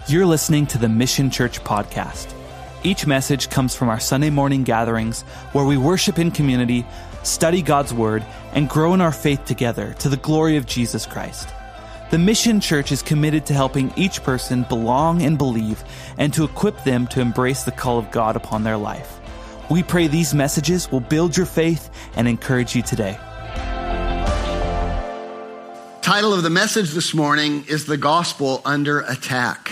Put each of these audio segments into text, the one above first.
You're listening to the Mission Church podcast. Each message comes from our Sunday morning gatherings where we worship in community, study God's Word, and grow in our faith together to the glory of Jesus Christ. The Mission Church is committed to helping each person belong and believe, and to equip them to embrace the call of God upon their life. We pray these messages will build your faith and encourage you today. Title of the message this morning is The Gospel Under Attack.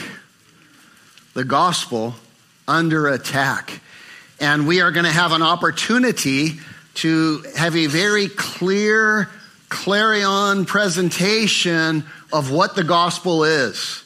The Gospel Under Attack. And we are going to have an opportunity to have a very clear, clarion presentation of what the gospel is.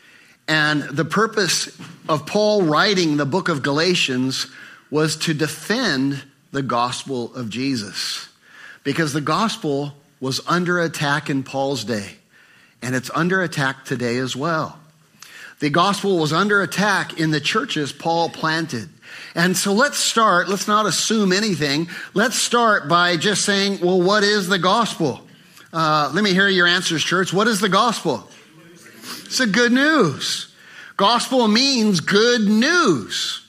And the purpose of Paul writing the book of Galatians was to defend the gospel of Jesus. Because the gospel was under attack in Paul's day, and it's under attack today as well. The gospel was under attack in the churches Paul planted. And so let's not assume anything. Let's start by just saying, well, what is the gospel? Let me hear your answers, church. What is the gospel? It's the good news. Gospel means good news.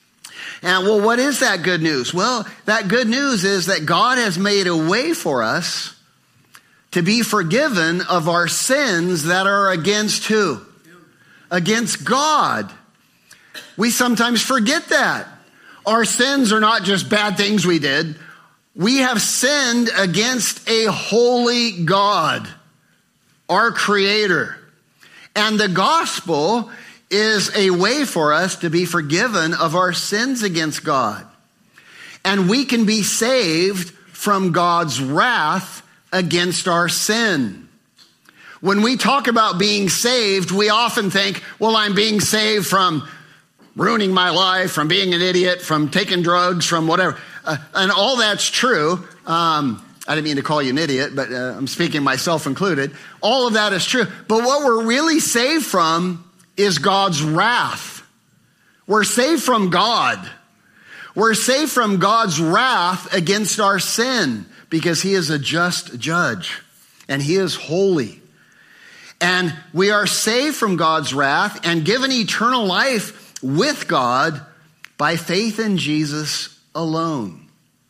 And well, what is that good news? Well, that good news is that God has made a way for us to be forgiven of our sins that are against who? Against God. We sometimes forget that. Our sins are not just bad things we did. We have sinned against a holy God, our Creator. And the gospel is a way for us to be forgiven of our sins against God. And we can be saved from God's wrath against our sin. When we talk about being saved, we often think, well, I'm being saved from ruining my life, from being an idiot, from taking drugs, from whatever. And all that's true. I didn't mean to call you an idiot, but I'm speaking myself included. All of that is true. But what we're really saved from is God's wrath. We're saved from God. We're saved from God's wrath against our sin because He is a just judge and He is holy. And we are saved from God's wrath and given eternal life with God by faith in Jesus alone.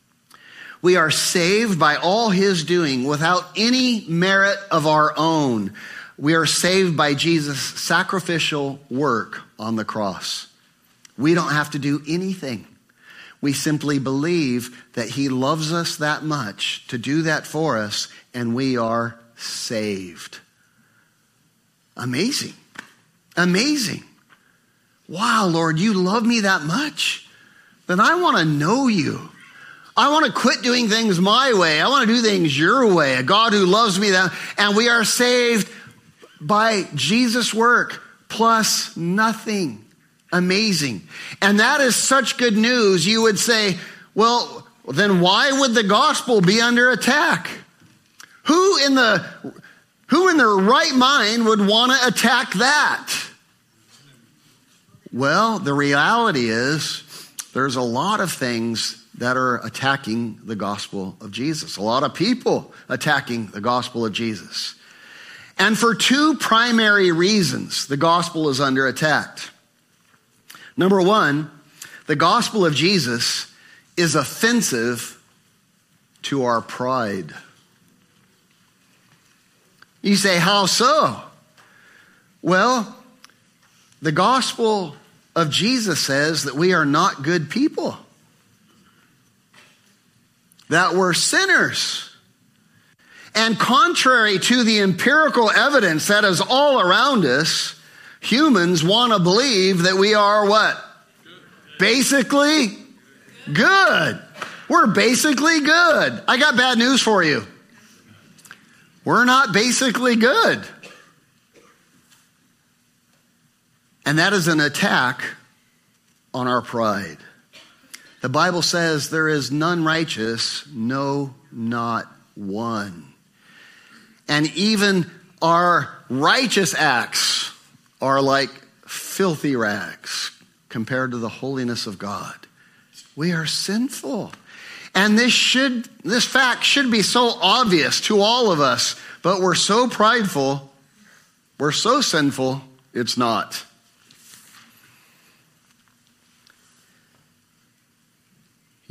We are saved by all His doing without any merit of our own. We are saved by Jesus' sacrificial work on the cross. We don't have to do anything. We simply believe that He loves us that much to do that for us, and we are saved. Amazing. Amazing. Wow, Lord, you love me that much? Then I want to know you. I want to quit doing things my way. I want to do things your way. A God who loves me that. And we are saved by Jesus' work plus nothing. Amazing. And that is such good news. You would say, well, then why would the gospel be under attack? Who in their right mind would want to attack that? Well, the reality is there's a lot of things that are attacking the gospel of Jesus. A lot of people attacking the gospel of Jesus. And for two primary reasons, the gospel is under attack. Number one, the gospel of Jesus is offensive to our pride. You say, how so? Well, the gospel of Jesus says that we are not good people, that we're sinners. And contrary to the empirical evidence that is all around us, humans want to believe that we are what? Basically good. We're basically good. I got bad news for you. We're not basically good. And that is an attack on our pride. The Bible says there is none righteous, no, not one. And even our righteous acts are like filthy rags compared to the holiness of God. We are sinful. And this fact should be so obvious to all of us, but we're so prideful, we're so sinful, it's not.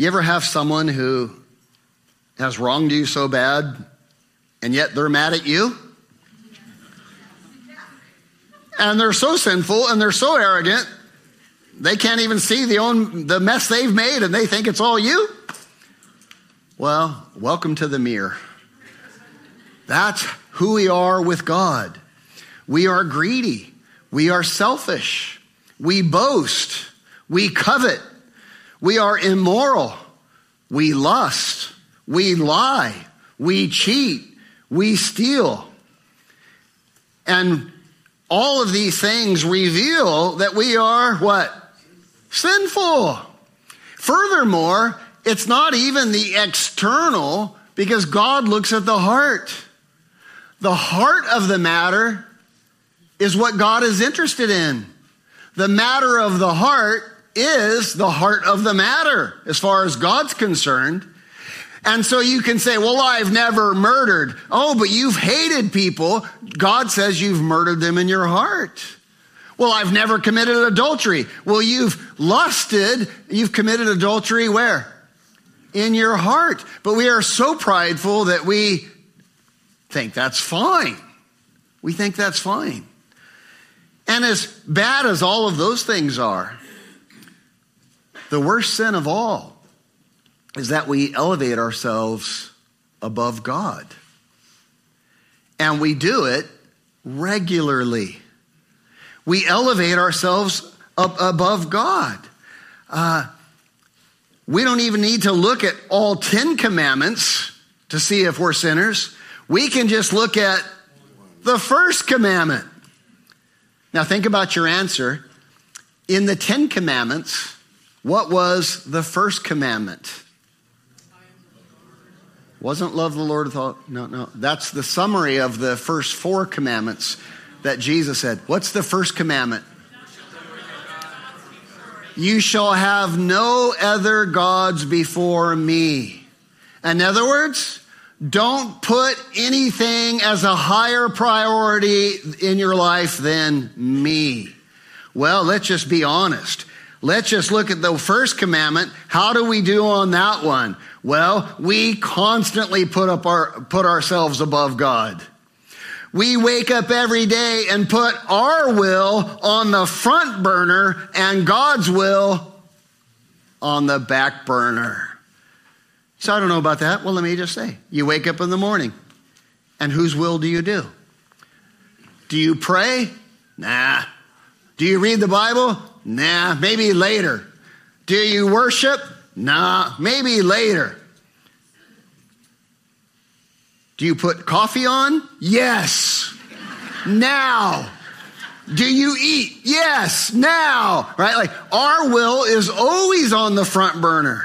You ever have someone who has wronged you so bad, and yet they're mad at you? And they're so sinful and they're so arrogant, they can't even see the mess they've made, and they think it's all you? Well, welcome to the mirror. That's who we are with God. We are greedy. We are selfish. We boast. We covet. We are immoral. We lust. We lie. We cheat. We steal. And all of these things reveal that we are what? Sinful. Furthermore, it's not even the external, because God looks at the heart. The heart of the matter is what God is interested in. The matter of the heart is the heart of the matter as far as God's concerned. And so you can say, well, I've never murdered. Oh, but you've hated people. God says you've murdered them in your heart. Well, I've never committed adultery. Well, you've lusted. You've committed adultery where? In your heart. But we are so prideful that we think that's fine. We think that's fine. And as bad as all of those things are, the worst sin of all is that we elevate ourselves above God. And we do it regularly. We elevate ourselves up above God. We don't even need to look at all 10 commandments to see if we're sinners. We can just look at the first commandment. Now think about your answer. In the 10 commandments, what was the first commandment? Wasn't love the Lord with all? No. That's the summary of the first 4 commandments that Jesus said. What's the first commandment? You shall have no other gods before me. In other words, don't put anything as a higher priority in your life than me. Well, let's just be honest. Let's just look at the first commandment. How do we do on that one? Well, we constantly put ourselves above God. We wake up every day and put our will on the front burner and God's will on the back burner. So I don't know about that. Well, let me just say, you wake up in the morning, and whose will do you do? Do you pray? Nah. Do you read the Bible? Nah, maybe later. Do you worship? Nah, maybe later. Do you put coffee on? Yes. Now. Do you eat? Yes, now. Right? Like our will is always on the front burner.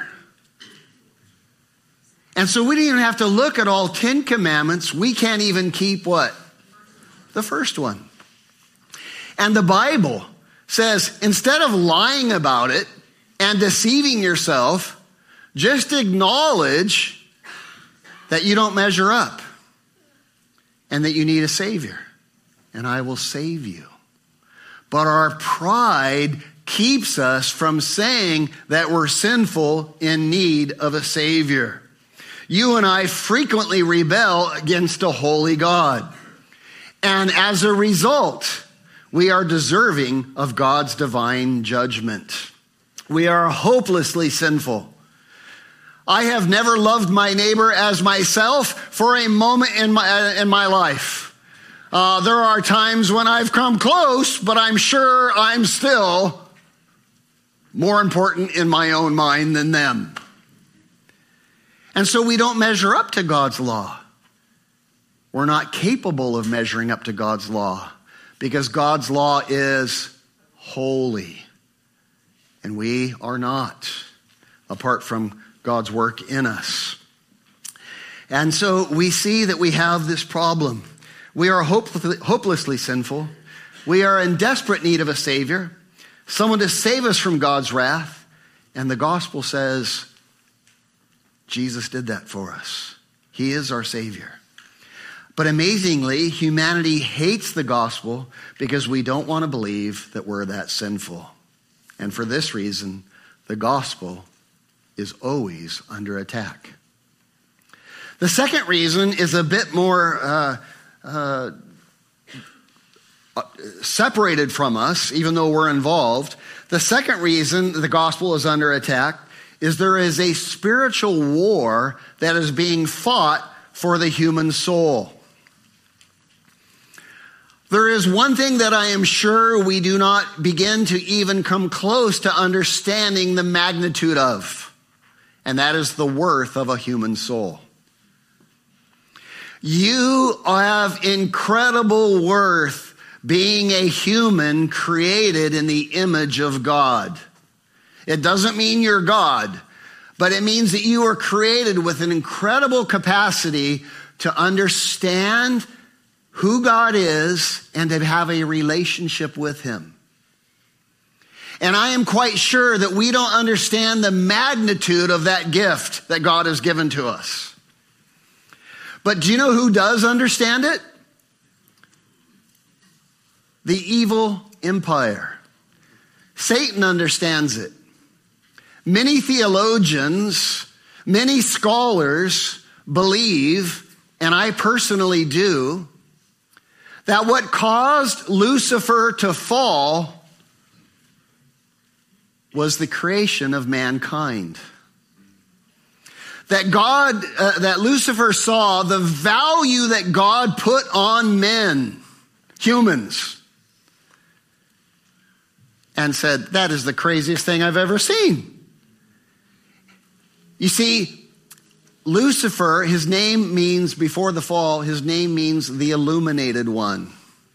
And so we don't even have to look at all 10 commandments. We can't even keep what? The first one. And the Bible says, instead of lying about it and deceiving yourself, just acknowledge that you don't measure up and that you need a Savior. And I will save you. But our pride keeps us from saying that we're sinful in need of a Savior. You and I frequently rebel against a holy God. And as a result, we are deserving of God's divine judgment. We are hopelessly sinful. I have never loved my neighbor as myself for a moment in my life. There are times when I've come close, but I'm sure I'm still more important in my own mind than them. And so we don't measure up to God's law. We're not capable of measuring up to God's law because God's law is holy. And we are not, apart from God's work in us. And so we see that we have this problem. We are hopelessly sinful. We are in desperate need of a Savior, someone to save us from God's wrath. And the gospel says, Jesus did that for us. He is our Savior. But amazingly, humanity hates the gospel because we don't want to believe that we're that sinful. And for this reason, the gospel is always under attack. The second reason is a bit more separated from us, even though we're involved. The second reason the gospel is under attack is there is a spiritual war that is being fought for the human soul. There is one thing that I am sure we do not begin to even come close to understanding the magnitude of, and that is the worth of a human soul. You have incredible worth being a human created in the image of God. It doesn't mean you're God, but it means that you are created with an incredible capacity to understand who God is and to have a relationship with him. And I am quite sure that we don't understand the magnitude of that gift that God has given to us. But do you know who does understand it? The evil empire. Satan understands it. Many theologians, many scholars believe, and I personally do, that what caused Lucifer to fall was the creation of mankind. That Lucifer saw the value that God put on men, humans, and said, that is the craziest thing I've ever seen. You see, Lucifer, his name means, before the fall, his name means the illuminated one.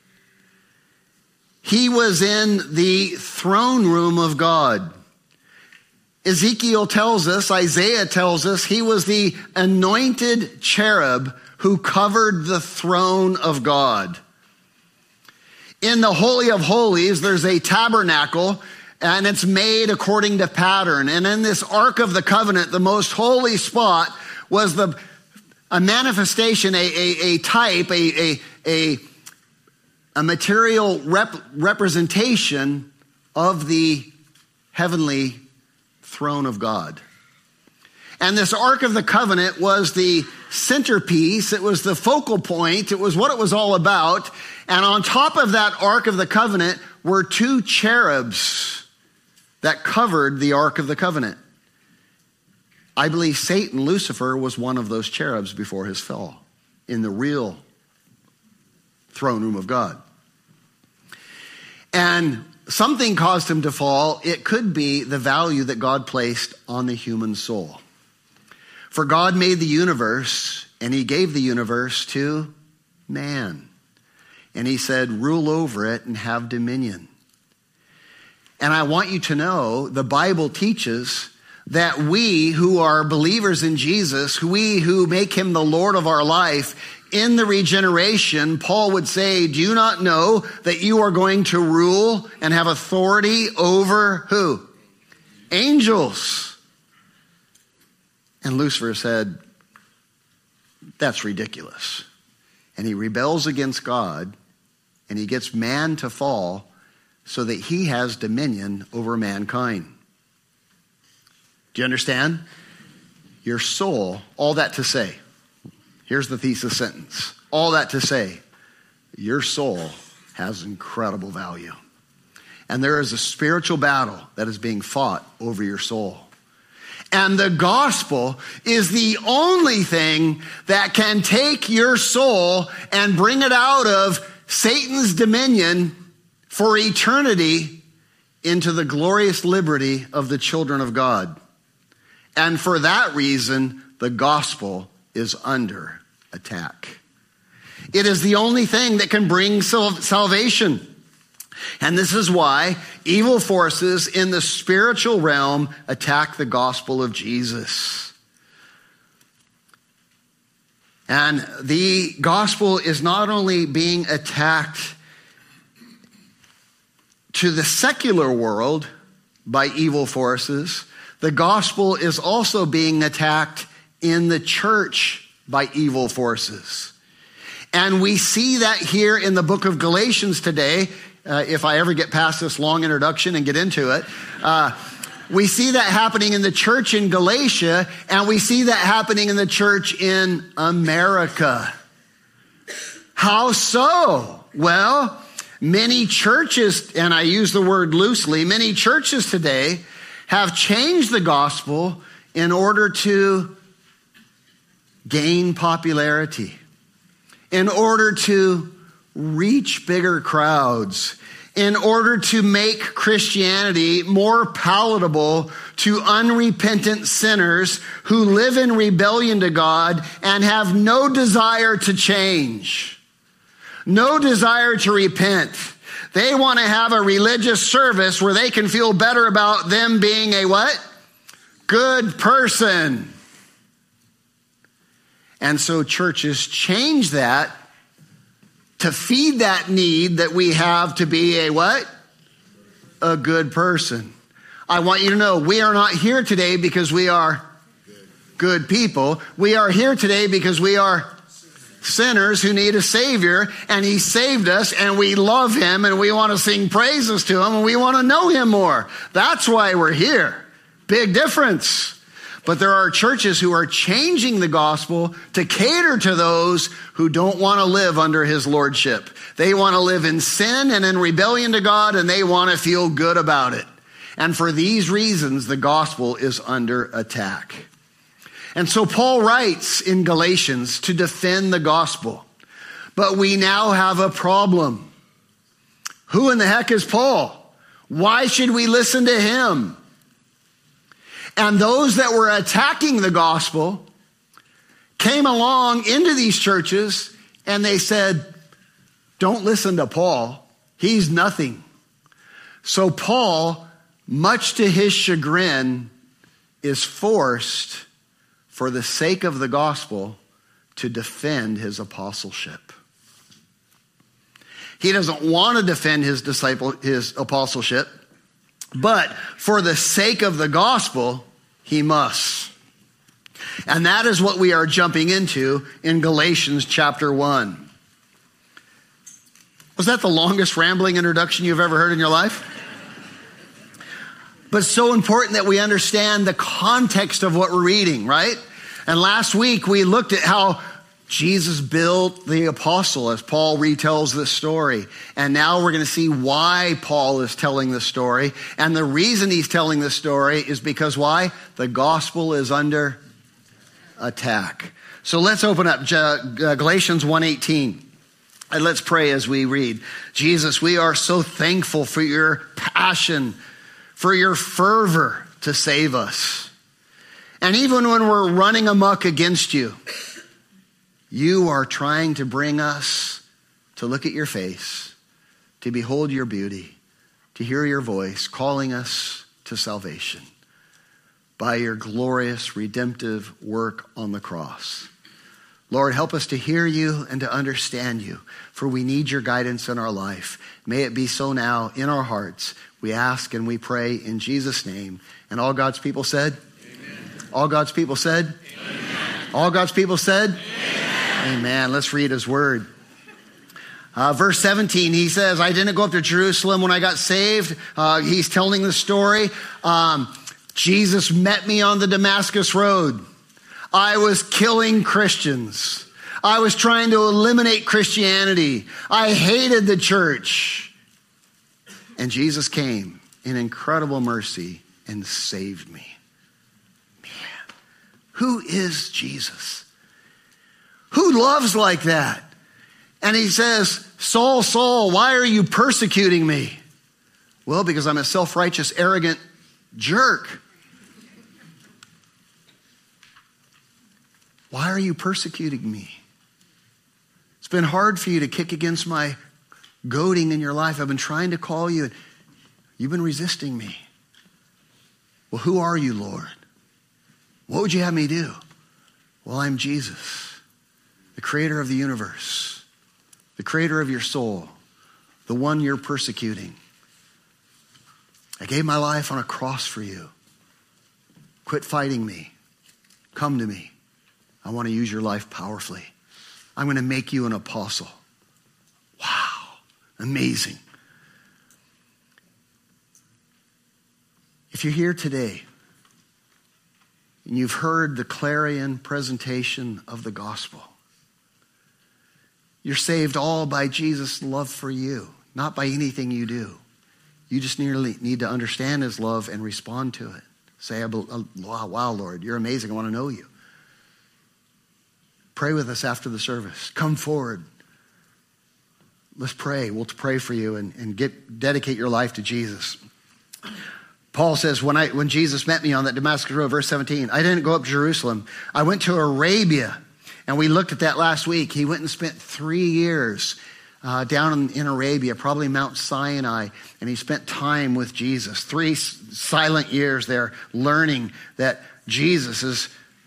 He was in the throne room of God. Ezekiel tells us, Isaiah tells us, he was the anointed cherub who covered the throne of God. In the Holy of Holies, there's a tabernacle, and it's made according to pattern. And in this Ark of the Covenant, the most holy spot was a manifestation, a type, a material representation of the heavenly throne of God. And this Ark of the Covenant was the centerpiece. It was the focal point. It was what it was all about. And on top of that Ark of the Covenant were two cherubs that covered the Ark of the Covenant. I believe Satan, Lucifer, was one of those cherubs before his fall in the real throne room of God. And something caused him to fall. It could be the value that God placed on the human soul. For God made the universe, and he gave the universe to man. And he said, rule over it and have dominion. And I want you to know, the Bible teaches that we who are believers in Jesus, we who make him the Lord of our life, in the regeneration, Paul would say, do you not know that you are going to rule and have authority over who? Angels. And Lucifer said, that's ridiculous. And he rebels against God, and he gets man to fall so that he has dominion over mankind. Do you understand? Your soul, all that to say, here's the thesis sentence. All that to say, your soul has incredible value. And there is a spiritual battle that is being fought over your soul. And the gospel is the only thing that can take your soul and bring it out of Satan's dominion for eternity into the glorious liberty of the children of God. And for that reason, the gospel is under attack. It is the only thing that can bring salvation. And this is why evil forces in the spiritual realm attack the gospel of Jesus. And the gospel is not only being attacked to the secular world by evil forces, the gospel is also being attacked in the church by evil forces. And we see that here in the book of Galatians today. If I ever get past this long introduction and get into it, We see that happening in the church in Galatia, and we see that happening in the church in America. How so? Well, many churches, and I use the word loosely, many churches today have changed the gospel in order to gain popularity, in order to reach bigger crowds, in order to make Christianity more palatable to unrepentant sinners who live in rebellion to God and have no desire to change, no desire to repent. They want to have a religious service where they can feel better about them being a what? Good person. And so churches change that to feed that need that we have to be a what? A good person. I want you to know we are not here today because we are good people. We are here today because we are sinners who need a Savior, and He saved us, and we love Him, and we want to sing praises to Him, and we want to know Him more. That's why we're here. Big difference. But there are churches who are changing the gospel to cater to those who don't want to live under His lordship. They want to live in sin and in rebellion to God, and they want to feel good about it. And for these reasons, the gospel is under attack. And so Paul writes in Galatians to defend the gospel. But we now have a problem. Who in the heck is Paul? Why should we listen to him? And those that were attacking the gospel came along into these churches and they said, don't listen to Paul. He's nothing. So Paul, much to his chagrin, is forced, for the sake of the gospel, to defend his apostleship. He doesn't want to defend his apostleship, but for the sake of the gospel, he must. And that is what we are jumping into in Galatians chapter 1. Was that the longest rambling introduction you've ever heard in your life? But so important that we understand the context of what we're reading, right? And last week we looked at how Jesus built the apostle as Paul retells this story. And now we're going to see why Paul is telling this story. And the reason he's telling this story is because why? The gospel is under attack. So let's open up Galatians 1:18. And let's pray as we read. Jesus, we are so thankful for your passion, for your fervor to save us. And even when we're running amok against you, you are trying to bring us to look at your face, to behold your beauty, to hear your voice, calling us to salvation by your glorious redemptive work on the cross. Lord, help us to hear you and to understand you, for we need your guidance in our life. May it be so now in our hearts. We ask and we pray in Jesus' name. And all God's people said? Amen. All God's people said? Amen. All God's people said? Amen. Amen. Let's read his word. Verse 17, he says, I didn't go up to Jerusalem when I got saved. He's telling the story. Jesus met me on the Damascus road. I was killing Christians. I was trying to eliminate Christianity. I hated the church. And Jesus came in incredible mercy and saved me. Man, who is Jesus? Who loves like that? And he says, Saul, Saul, why are you persecuting me? Well, because I'm a self-righteous, arrogant jerk. Why are you persecuting me? It's been hard for you to kick against my goading in your life. I've been trying to call you, and you've been resisting me. Well, who are you, Lord? What would you have me do? Well, I'm Jesus, the creator of the universe, the creator of your soul, the one you're persecuting. I gave my life on a cross for you. Quit fighting me. Come to me. I want to use your life powerfully. I'm going to make you an apostle. Wow, amazing. If If you're here today and you've heard the clarion presentation of the gospel, you're saved all by Jesus' love for you, not by anything you do. You just need to understand his love and respond to it. Say, wow, Lord, you're amazing. I want to know you. Pray with us after the service. Come forward. Let's pray. We'll pray for you and dedicate your life to Jesus. Paul says, when Jesus met me on that Damascus road, verse 17, I didn't go up to Jerusalem. I went to Arabia. And we looked at that last week. He went and spent 3 years down in Arabia, probably Mount Sinai, and he spent time with Jesus. 3 silent years there, learning that Jesus is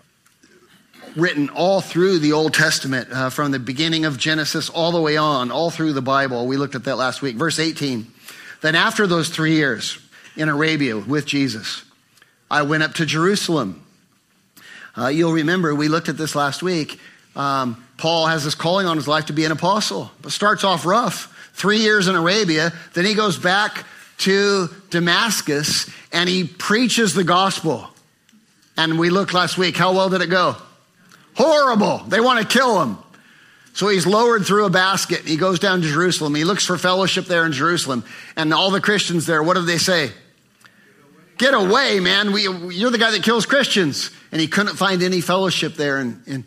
written all through the Old Testament, from the beginning of Genesis all the way on, all through the Bible. We looked at that last week. Verse 18, then after those 3 years in Arabia with Jesus, I went up to Jerusalem. You'll remember, we looked at this last week. Paul has this calling on his life to be an apostle, but starts off rough. 3 years in Arabia, then he goes back to Damascus and he preaches the gospel. And we looked last week, how well did it go? Horrible. They want to kill him. So he's lowered through a basket. He goes down to Jerusalem. He looks for fellowship there in Jerusalem. And all the Christians there, what do they say? Get away, man. You're the guy that kills Christians. And he couldn't find any fellowship there. And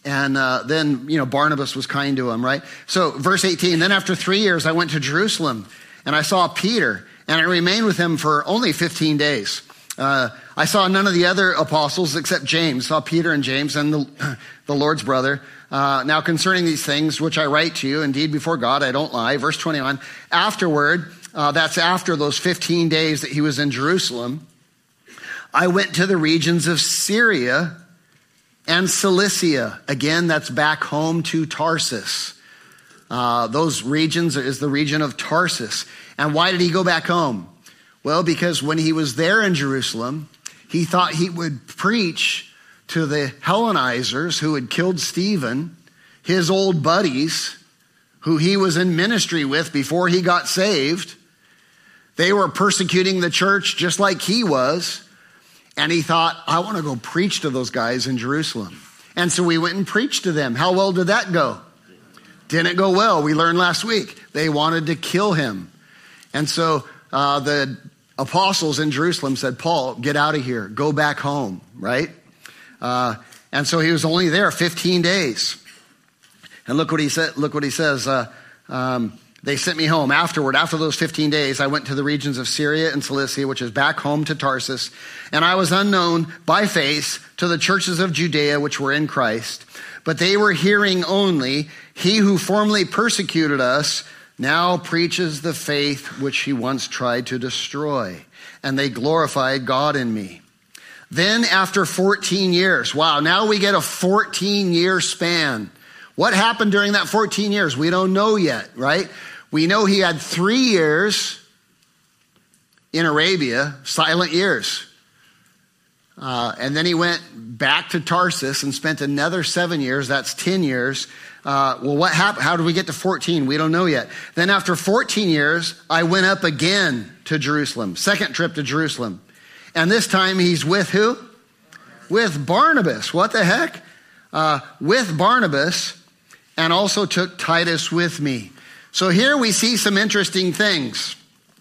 then, Barnabas was kind to him, right? So verse 18, then after 3 years, I went to Jerusalem and I saw Peter and I remained with him for only 15 days. I saw none of the other apostles except James. Saw Peter and James and the Lord's brother. Now concerning these things, which I write to you, indeed before God, I don't lie. Verse 21, afterward, that's after those 15 days that he was in Jerusalem, I went to the regions of Syria and Cilicia. Again, that's back home to Tarsus. Those regions is the region of Tarsus. And why did he go back home? Well, because when he was there in Jerusalem, he thought he would preach to the Hellenizers who had killed Stephen, his old buddies, who he was in ministry with before he got saved. They were persecuting the church just like he was. And he thought, I want to go preach to those guys in Jerusalem. And so we went and preached to them. How well did that go? Didn't go well. We learned last week. They wanted to kill him. And so the apostles in Jerusalem said, Paul, get out of here. Go back home, right? And so he was only there 15 days. And look what he said. Look what he says. They sent me home. Afterward, after those 15 days, I went to the regions of Syria and Cilicia, which is back home to Tarsus. And I was unknown by face to the churches of Judea, which were in Christ. But they were hearing only, he who formerly persecuted us now preaches the faith which he once tried to destroy. And they glorified God in me. Then after 14 years, wow, now we get a 14-year span. What happened during that 14 years? We don't know yet, right? We know he had 3 years in Arabia, silent years. And then he went back to Tarsus and spent another 7 years. That's 10 years. Well, what happened? How did we get to 14? We don't know yet. Then after 14 years, I went up again to Jerusalem. Second trip to Jerusalem. And this time he's with who? With Barnabas. What the heck? With Barnabas, and also took Titus with me. So here we see some interesting things.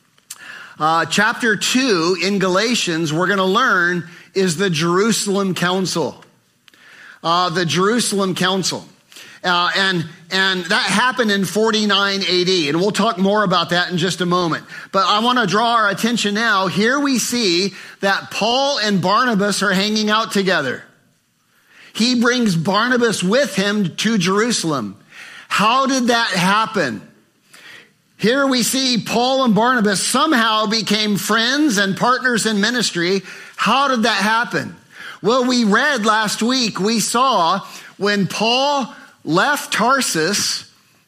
Chapter 2 in Galatians, we're going to learn, is the Jerusalem Council. The Jerusalem Council. And that happened in 49 AD. And we'll talk more about that in just a moment. But I want to draw our attention now. Here we see that Paul and Barnabas are hanging out together. He brings Barnabas with him to Jerusalem. How did that happen? Here we see Paul and Barnabas somehow became friends and partners in ministry. How did that happen? Well, we read last week, we saw when Paul left Damascus,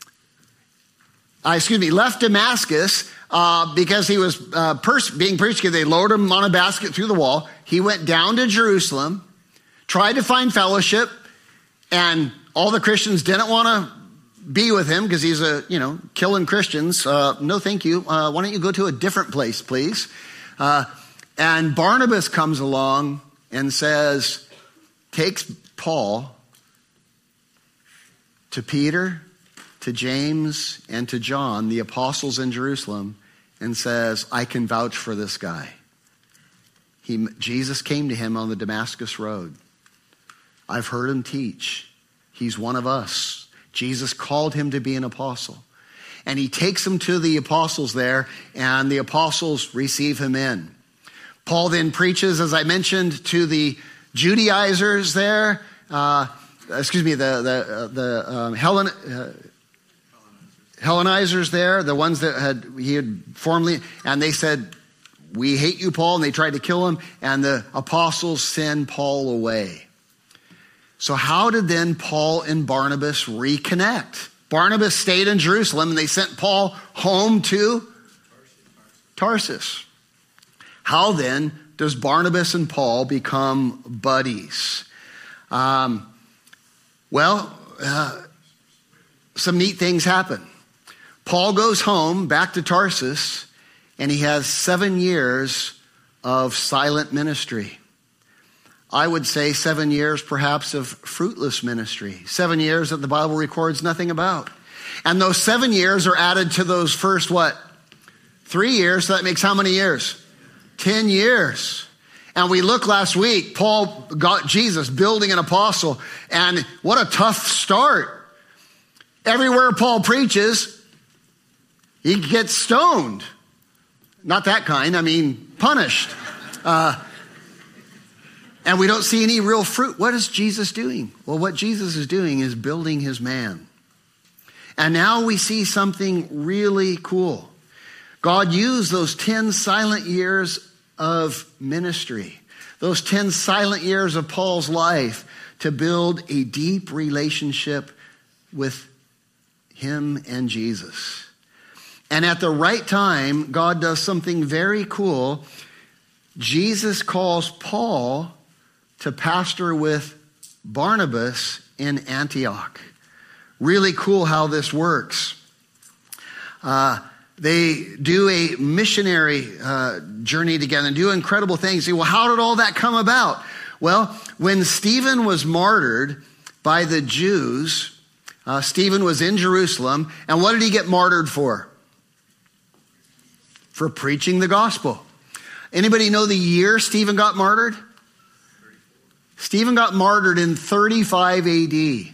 because he was being persecuted. They lowered him on a basket through the wall. He went down to Jerusalem, tried to find fellowship, and all the Christians didn't want to be with him because he's killing Christians. No, thank you. Why don't you go to a different place, please? And Barnabas comes along and takes Paul to Peter, to James, and to John, the apostles in Jerusalem, and says, I can vouch for this guy. Jesus came to him on the Damascus Road. I've heard him teach. He's one of us. Jesus called him to be an apostle. And he takes him to the apostles there, and the apostles receive him in. Paul then preaches, as I mentioned, to the Judaizers there, the Hellenizers there, the ones that he had formerly, and they said, we hate you, Paul, and they tried to kill him, and the apostles send Paul away. So how did then Paul and Barnabas reconnect? Barnabas stayed in Jerusalem, and they sent Paul home to Tarsus. How then does Barnabas and Paul become buddies? Some neat things happen. Paul goes home back to Tarsus, and he has 7 years of silent ministry. I would say 7 years perhaps of fruitless ministry. 7 years that the Bible records nothing about. And those 7 years are added to those first 3 years. So that makes how many years? 10 years. And we looked last week, Paul got Jesus building an apostle. And what a tough start. Everywhere Paul preaches, he gets stoned. Not that kind, punished. And we don't see any real fruit. What is Jesus doing? Well, what Jesus is doing is building his man. And now we see something really cool. God used those 10 silent years of ministry, those 10 silent years of Paul's life, to build a deep relationship with him and Jesus. And at the right time, God does something very cool. Jesus calls Paul to pastor with Barnabas in Antioch. Really cool how this works. They do a missionary journey together and do incredible things. Well, how did all that come about? Well, when Stephen was martyred by the Jews, Stephen was in Jerusalem, and what did he get martyred for? For preaching the gospel. Anybody know the year Stephen got martyred? Stephen got martyred in 35 AD. The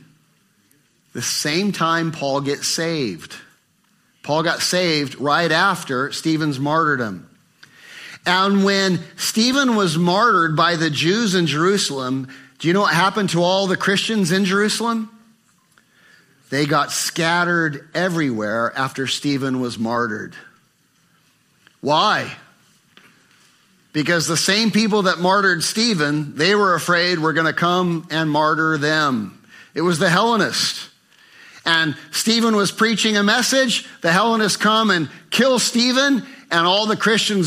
same time Paul gets saved. Paul got saved right after Stephen's martyrdom. And when Stephen was martyred by the Jews in Jerusalem, do you know what happened to all the Christians in Jerusalem? They got scattered everywhere after Stephen was martyred. Why? Because the same people that martyred Stephen, they were afraid were going to come and martyr them. It was the Hellenists. And Stephen was preaching a message. The Hellenists come and kill Stephen, and all the Christians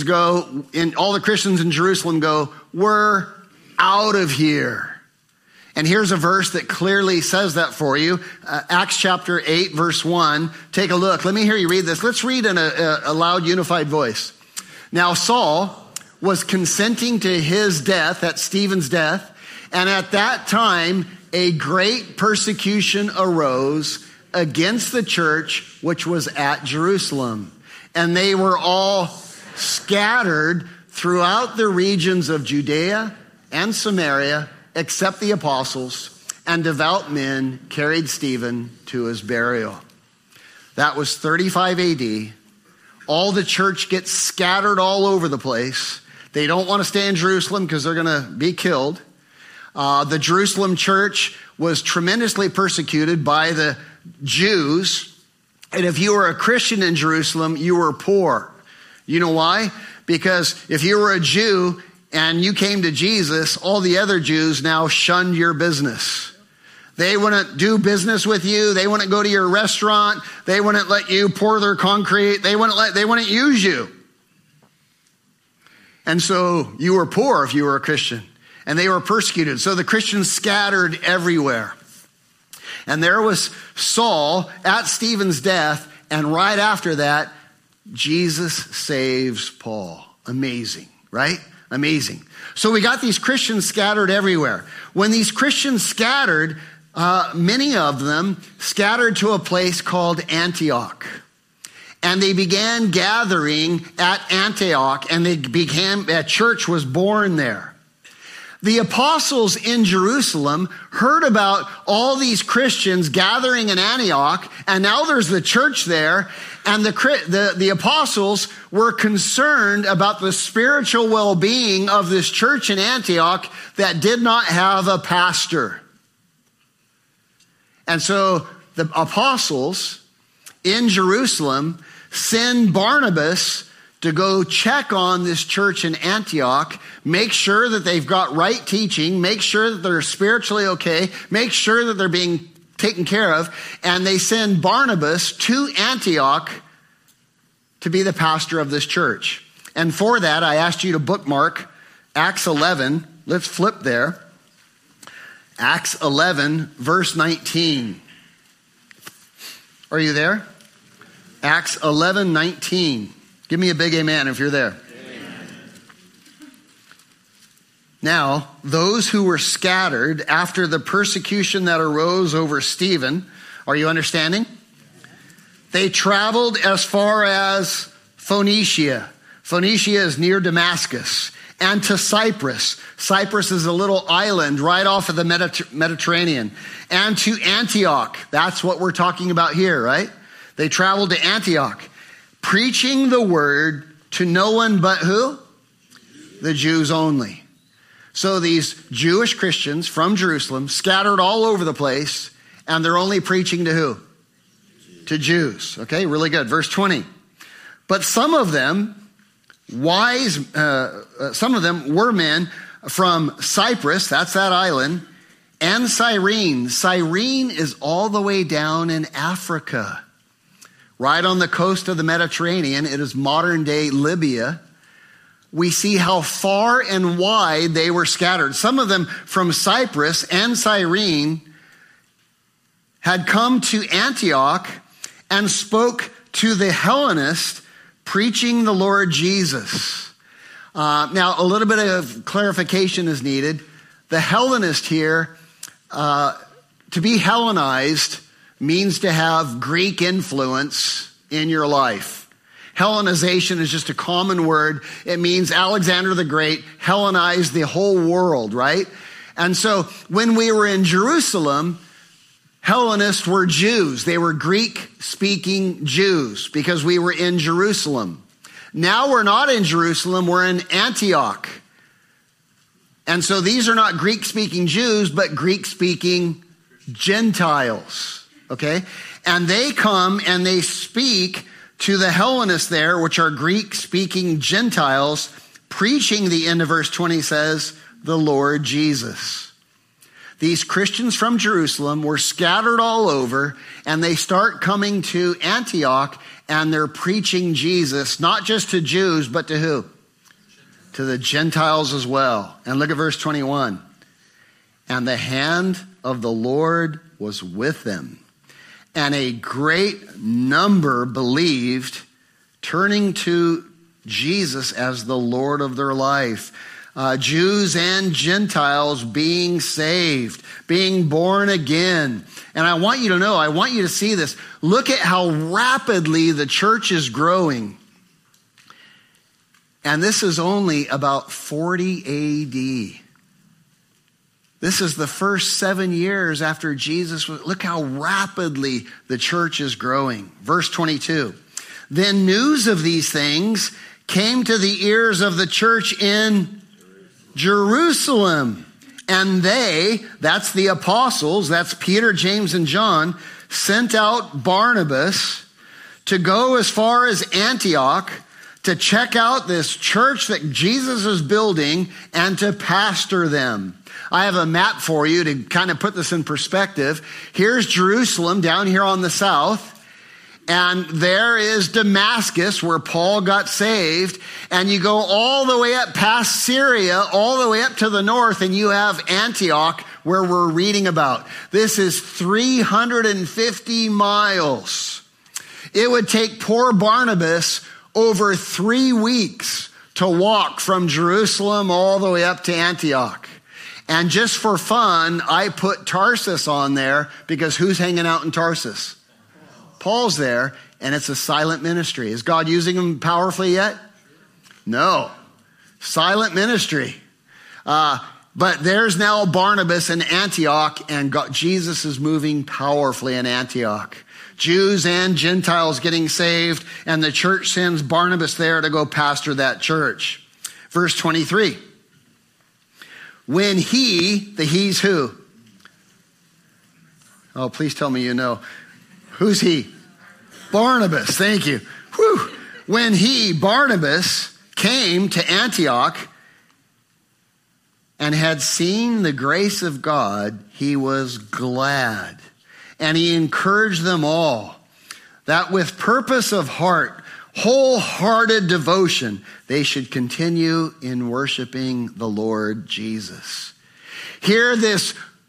in Jerusalem go, we're out of here. And here's a verse that clearly says that for you. Acts chapter 8, verse 1. Take a look. Let me hear you read this. Let's read in a loud, unified voice. Now Saul was consenting to his death, at Stephen's death, and at that time a great persecution arose against the church which was at Jerusalem. And they were all scattered throughout the regions of Judea and Samaria, except the apostles, and devout men carried Stephen to his burial. That was 35 AD. All the church gets scattered all over the place. They don't want to stay in Jerusalem because they're going to be killed. The Jerusalem church was tremendously persecuted by the Jews. And if you were a Christian in Jerusalem, you were poor. You know why? Because if you were a Jew and you came to Jesus, all the other Jews now shunned your business. They wouldn't do business with you. They wouldn't go to your restaurant. They wouldn't let you pour their concrete. They wouldn't use you. And so you were poor if you were a Christian. And they were persecuted. So the Christians scattered everywhere. And there was Saul at Stephen's death. And right after that, Jesus saves Paul. Amazing, right? Amazing. So we got these Christians scattered everywhere. When these Christians scattered, many of them scattered to a place called Antioch. And they began gathering at Antioch, and a church was born there. The apostles in Jerusalem heard about all these Christians gathering in Antioch, and now there's the church there, and the apostles were concerned about the spiritual well-being of this church in Antioch that did not have a pastor. And so the apostles in Jerusalem send Barnabas to go check on this church in Antioch, make sure that they've got right teaching, make sure that they're spiritually okay, make sure that they're being taken care of, and they send Barnabas to Antioch to be the pastor of this church. And for that, I asked you to bookmark Acts 11. Let's flip there. Acts 11, verse 19. Are you there? Acts 11, 19. Give me a big amen if you're there. Amen. Now, those who were scattered after the persecution that arose over Stephen, are you understanding? They traveled as far as Phoenicia. Phoenicia is near Damascus. And to Cyprus. Cyprus is a little island right off of the Mediterranean. And to Antioch. That's what we're talking about here, right? They traveled to Antioch, preaching the word to no one but who? The Jews only. So these Jewish Christians from Jerusalem scattered all over the place, and they're only preaching to who? To Jews. Okay, really good. Verse 20. But some of them were men from Cyprus, that's that island, and Cyrene. Cyrene is all the way down in Africa, right on the coast of the Mediterranean. It is modern day Libya. We see how far and wide they were scattered. Some of them from Cyprus and Cyrene had come to Antioch and spoke to the Hellenists, preaching the Lord Jesus. Now, a little bit of clarification is needed. The Hellenist here, to be Hellenized means to have Greek influence in your life. Hellenization is just a common word. It means Alexander the Great Hellenized the whole world, right? And so when we were in Jerusalem, Hellenists were Jews. They were Greek-speaking Jews because we were in Jerusalem. Now we're not in Jerusalem, we're in Antioch. And so these are not Greek-speaking Jews, but Greek-speaking Gentiles. Okay? And they come and they speak to the Hellenists there, which are Greek-speaking Gentiles, preaching, the end of verse 20 says, the Lord Jesus. These Christians from Jerusalem were scattered all over, and they start coming to Antioch, and they're preaching Jesus, not just to Jews, but to who? To the Gentiles as well. And look at verse 21. And the hand of the Lord was with them, and a great number believed, turning to Jesus as the Lord of their life. Jews and Gentiles being saved, being born again. And I want you to know, I want you to see this. Look at how rapidly the church is growing. And this is only about 40 AD. This is the first 7 years after Jesus. Look how rapidly the church is growing. Verse 22. Then news of these things came to the ears of the church in Jerusalem. And they, that's the apostles, that's Peter, James, and John, sent out Barnabas to go as far as Antioch to check out this church that Jesus is building and to pastor them. I have a map for you to kind of put this in perspective. Here's Jerusalem down here on the south. And there is Damascus where Paul got saved. And you go all the way up past Syria, all the way up to the north, and you have Antioch where we're reading about. This is 350 miles. It would take poor Barnabas over 3 weeks to walk from Jerusalem all the way up to Antioch. And just for fun, I put Tarsus on there because who's hanging out in Tarsus? Paul's there, and it's a silent ministry. Is God using him powerfully yet? No. Silent ministry. But there's now Barnabas in Antioch, and Jesus is moving powerfully in Antioch. Jews and Gentiles getting saved, and the church sends Barnabas there to go pastor that church. Verse 23. When he's who? Oh, please tell me you know. Who's he? Barnabas, thank you. Whew. When Barnabas, came to Antioch and had seen the grace of God, he was glad. And he encouraged them all that with purpose of heart, wholehearted devotion, they should continue in worshiping the Lord Jesus. Here this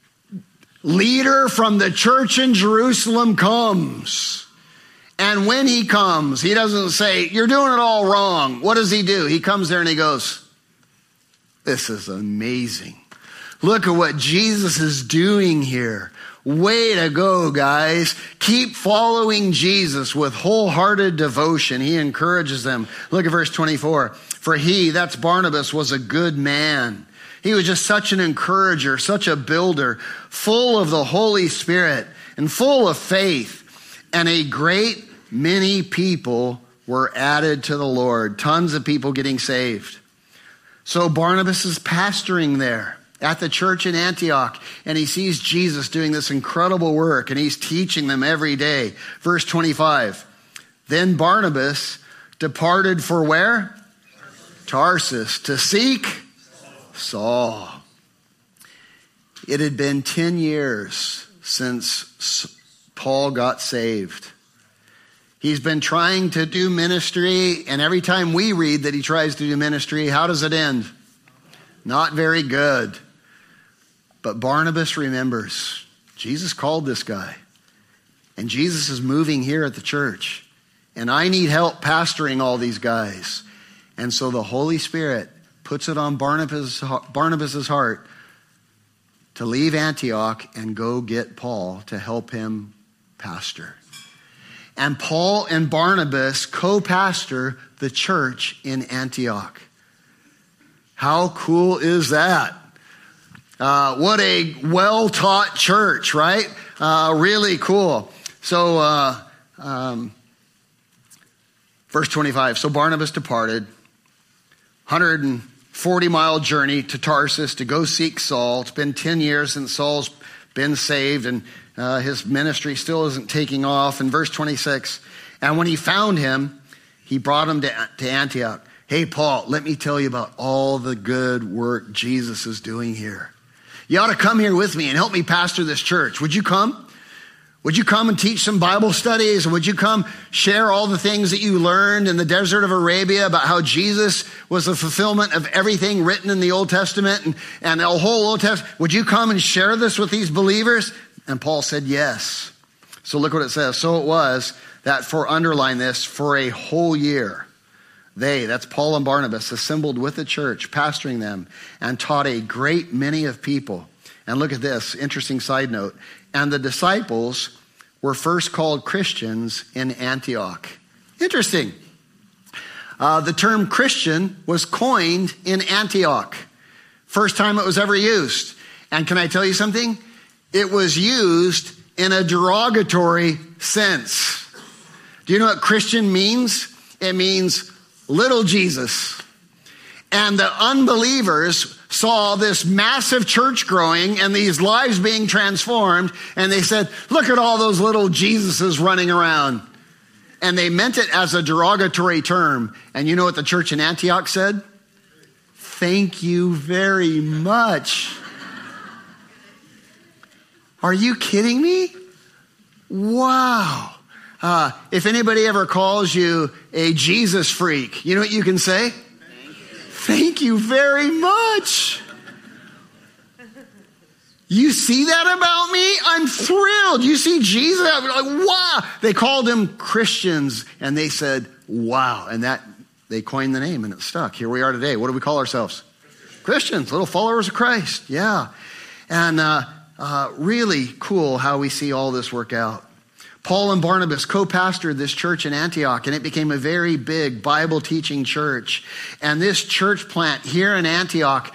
leader from the church in Jerusalem comes. And when he comes, he doesn't say, you're doing it all wrong. What does he do? He comes there and he goes, this is amazing. Look at what Jesus is doing here. Way to go, guys. Keep following Jesus with wholehearted devotion. He encourages them. Look at verse 24. For he, that's Barnabas, was a good man. He was just such an encourager, such a builder, full of the Holy Spirit and full of faith. And a great many people were added to the Lord. Tons of people getting saved. So Barnabas is pastoring there at the church in Antioch, and he sees Jesus doing this incredible work, and he's teaching them every day. Verse 25. Then Barnabas departed for where? Tarsus, to seek Saul. It had been 10 years since Paul got saved. He's been trying to do ministry, and every time we read that he tries to do ministry, how does it end? Not very good. But Barnabas remembers, Jesus called this guy, and Jesus is moving here at the church, and I need help pastoring all these guys. And so the Holy Spirit puts it on Barnabas's heart to leave Antioch and go get Paul to help him pastor. And Paul and Barnabas co-pastor the church in Antioch. How cool is that? What a well-taught church, right? Really cool. So, verse 25. So Barnabas departed, 140-mile journey to Tarsus to go seek Saul. It's been 10 years since Saul's been saved, and his ministry still isn't taking off. In verse 26, and when he found him, he brought him to Antioch. Hey, Paul, let me tell you about all the good work Jesus is doing here. You ought to come here with me and help me pastor this church. Would you come? Would you come and teach some Bible studies? And would you come share all the things that you learned in the desert of Arabia about how Jesus was the fulfillment of everything written in the Old Testament and the whole Old Testament? Would you come and share this with these believers? And Paul said yes. So look what it says. So it was that underline this, for a whole year, that's Paul and Barnabas, assembled with the church, pastoring them, and taught a great many of people. And look at this, interesting side note. And the disciples were first called Christians in Antioch. Interesting. The term Christian was coined in Antioch. First time it was ever used. And can I tell you something? It was used in a derogatory sense. Do you know what Christian means? It means little Jesus. And the unbelievers saw this massive church growing and these lives being transformed, and they said, look at all those little Jesuses running around. And they meant it as a derogatory term. And you know what the church in Antioch said? Thank you very much. Are you kidding me? Wow. If anybody ever calls you a Jesus freak, you know what you can say? Thank you very much. You see that about me? I'm thrilled. You see Jesus? I'm like, wow. They called them Christians, and they said, wow. And that they coined the name and it stuck. Here we are today. What do we call ourselves? Christians, little followers of Christ. Yeah. And really cool how we see all this work out. Paul and Barnabas co-pastored this church in Antioch, and it became a very big Bible-teaching church. And this church plant here in Antioch,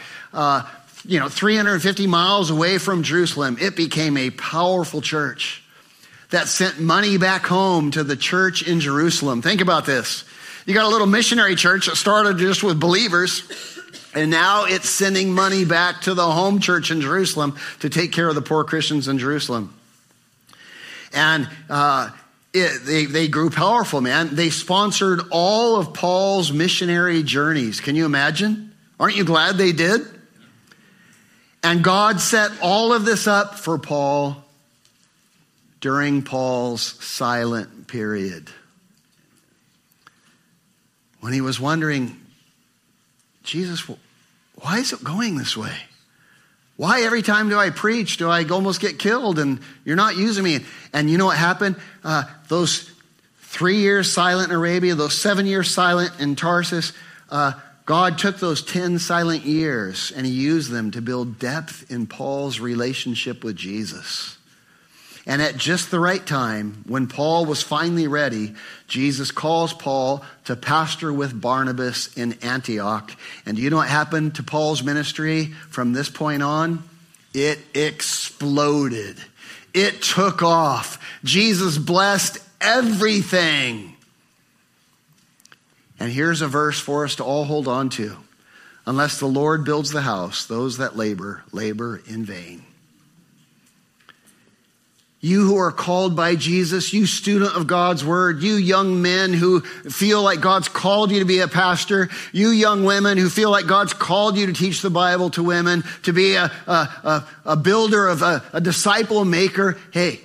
350 miles away from Jerusalem, it became a powerful church that sent money back home to the church in Jerusalem. Think about this. You got a little missionary church that started just with believers, and now it's sending money back to the home church in Jerusalem to take care of the poor Christians in Jerusalem. And they grew powerful, man. They sponsored all of Paul's missionary journeys. Can you imagine? Aren't you glad they did? And God set all of this up for Paul during Paul's silent period. When he was wondering, Jesus, why is it going this way? Why every time do I preach, do I almost get killed and you're not using me? And you know what happened? Those 3 years silent in Arabia, those 7 years silent in Tarsus, God took those 10 silent years and he used them to build depth in Paul's relationship with Jesus. And at just the right time, when Paul was finally ready, Jesus calls Paul to pastor with Barnabas in Antioch. And do you know what happened to Paul's ministry from this point on? It exploded. It took off. Jesus blessed everything. And here's a verse for us to all hold on to. Unless the Lord builds the house, those that labor, labor in vain. You who are called by Jesus, you student of God's word, you young men who feel like God's called you to be a pastor, you young women who feel like God's called you to teach the Bible to women, to be a builder of a disciple maker. Hey,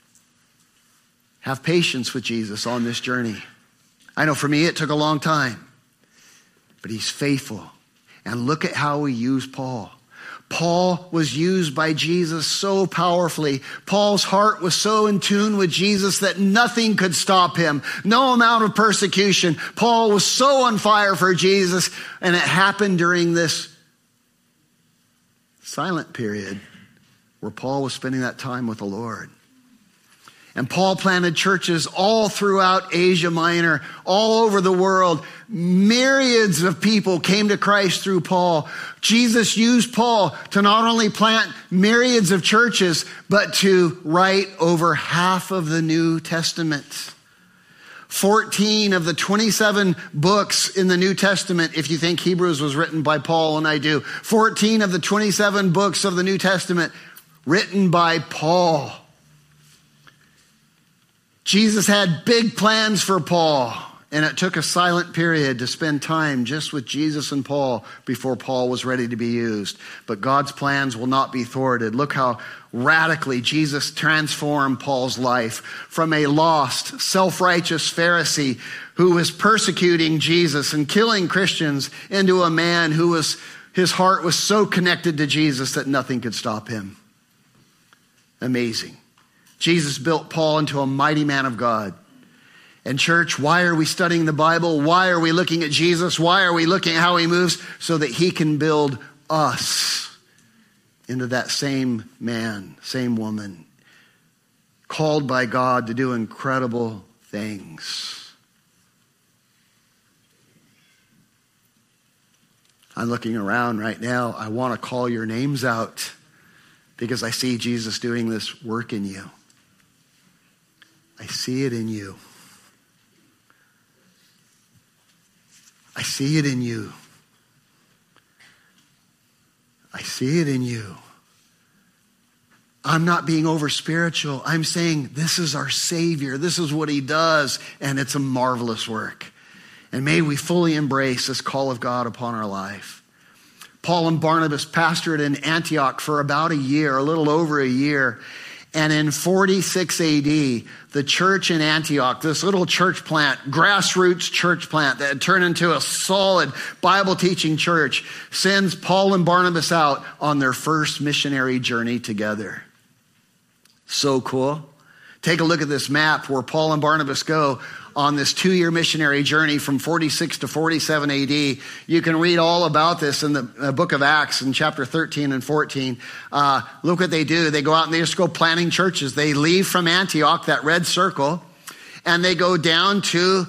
have patience with Jesus on this journey. I know for me it took a long time, but he's faithful. And look at how he used Paul. Paul was used by Jesus so powerfully. Paul's heart was so in tune with Jesus that nothing could stop him. No amount of persecution. Paul was so on fire for Jesus, and it happened during this silent period where Paul was spending that time with the Lord. And Paul planted churches all throughout Asia Minor, all over the world. Myriads of people came to Christ through Paul. Jesus used Paul to not only plant myriads of churches, but to write over half of the New Testament. 14 of the 27 books in the New Testament, if you think Hebrews was written by Paul, and I do. 14 of the 27 books of the New Testament written by Paul. Jesus had big plans for Paul, and it took a silent period to spend time just with Jesus and Paul before Paul was ready to be used. But God's plans will not be thwarted. Look how radically Jesus transformed Paul's life from a lost, self-righteous Pharisee who was persecuting Jesus and killing Christians into a man his heart was so connected to Jesus that nothing could stop him. Amazing. Jesus built Paul into a mighty man of God. And church, why are we studying the Bible? Why are we looking at Jesus? Why are we looking at how he moves? So that he can build us into that same man, same woman, called by God to do incredible things. I'm looking around right now. I want to call your names out because I see Jesus doing this work in you. I see it in you. I see it in you. I see it in you. I'm not being over spiritual. I'm saying this is our Savior. This is what he does, and it's a marvelous work. And may we fully embrace this call of God upon our life. Paul and Barnabas pastored in Antioch for about a year, a little over a year. And in 46 AD, the church in Antioch, this little church plant, grassroots church plant that had turned into a solid Bible-teaching church, sends Paul and Barnabas out on their first missionary journey together. So cool. Take a look at this map where Paul and Barnabas go. on this 2-year missionary journey from 46 to 47 AD. You can read all about this in the book of Acts in chapter 13 and 14. Look what they do. They go out and they just go planting churches. They leave from Antioch, that red circle, and they go down to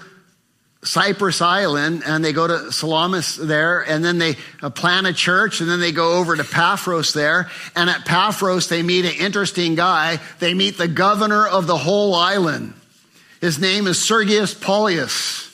Cyprus Island, and they go to Salamis there, and then they plant a church, and then they go over to Paphos there, and at Paphos they meet an interesting guy. They meet the governor of the whole island. His name is Sergius Paulius,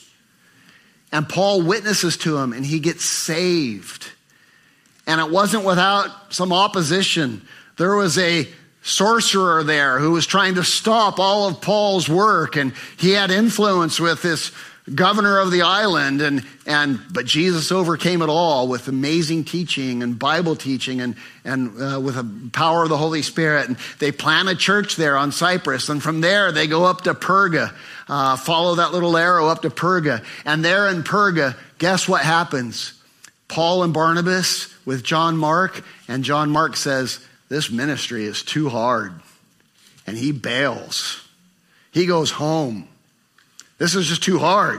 and Paul witnesses to him, and he gets saved. And it wasn't without some opposition. There was a sorcerer there who was trying to stop all of Paul's work, and he had influence with this governor of the island, but Jesus overcame it all with amazing teaching and Bible teaching and with the power of the Holy Spirit. And they plant a church there on Cyprus, and from there they go up to Perga. Follow that little arrow up to Perga, and there in Perga, guess what happens? Paul and Barnabas with John Mark, and John Mark says, this ministry is too hard, and he bails. He goes home. This is just too hard.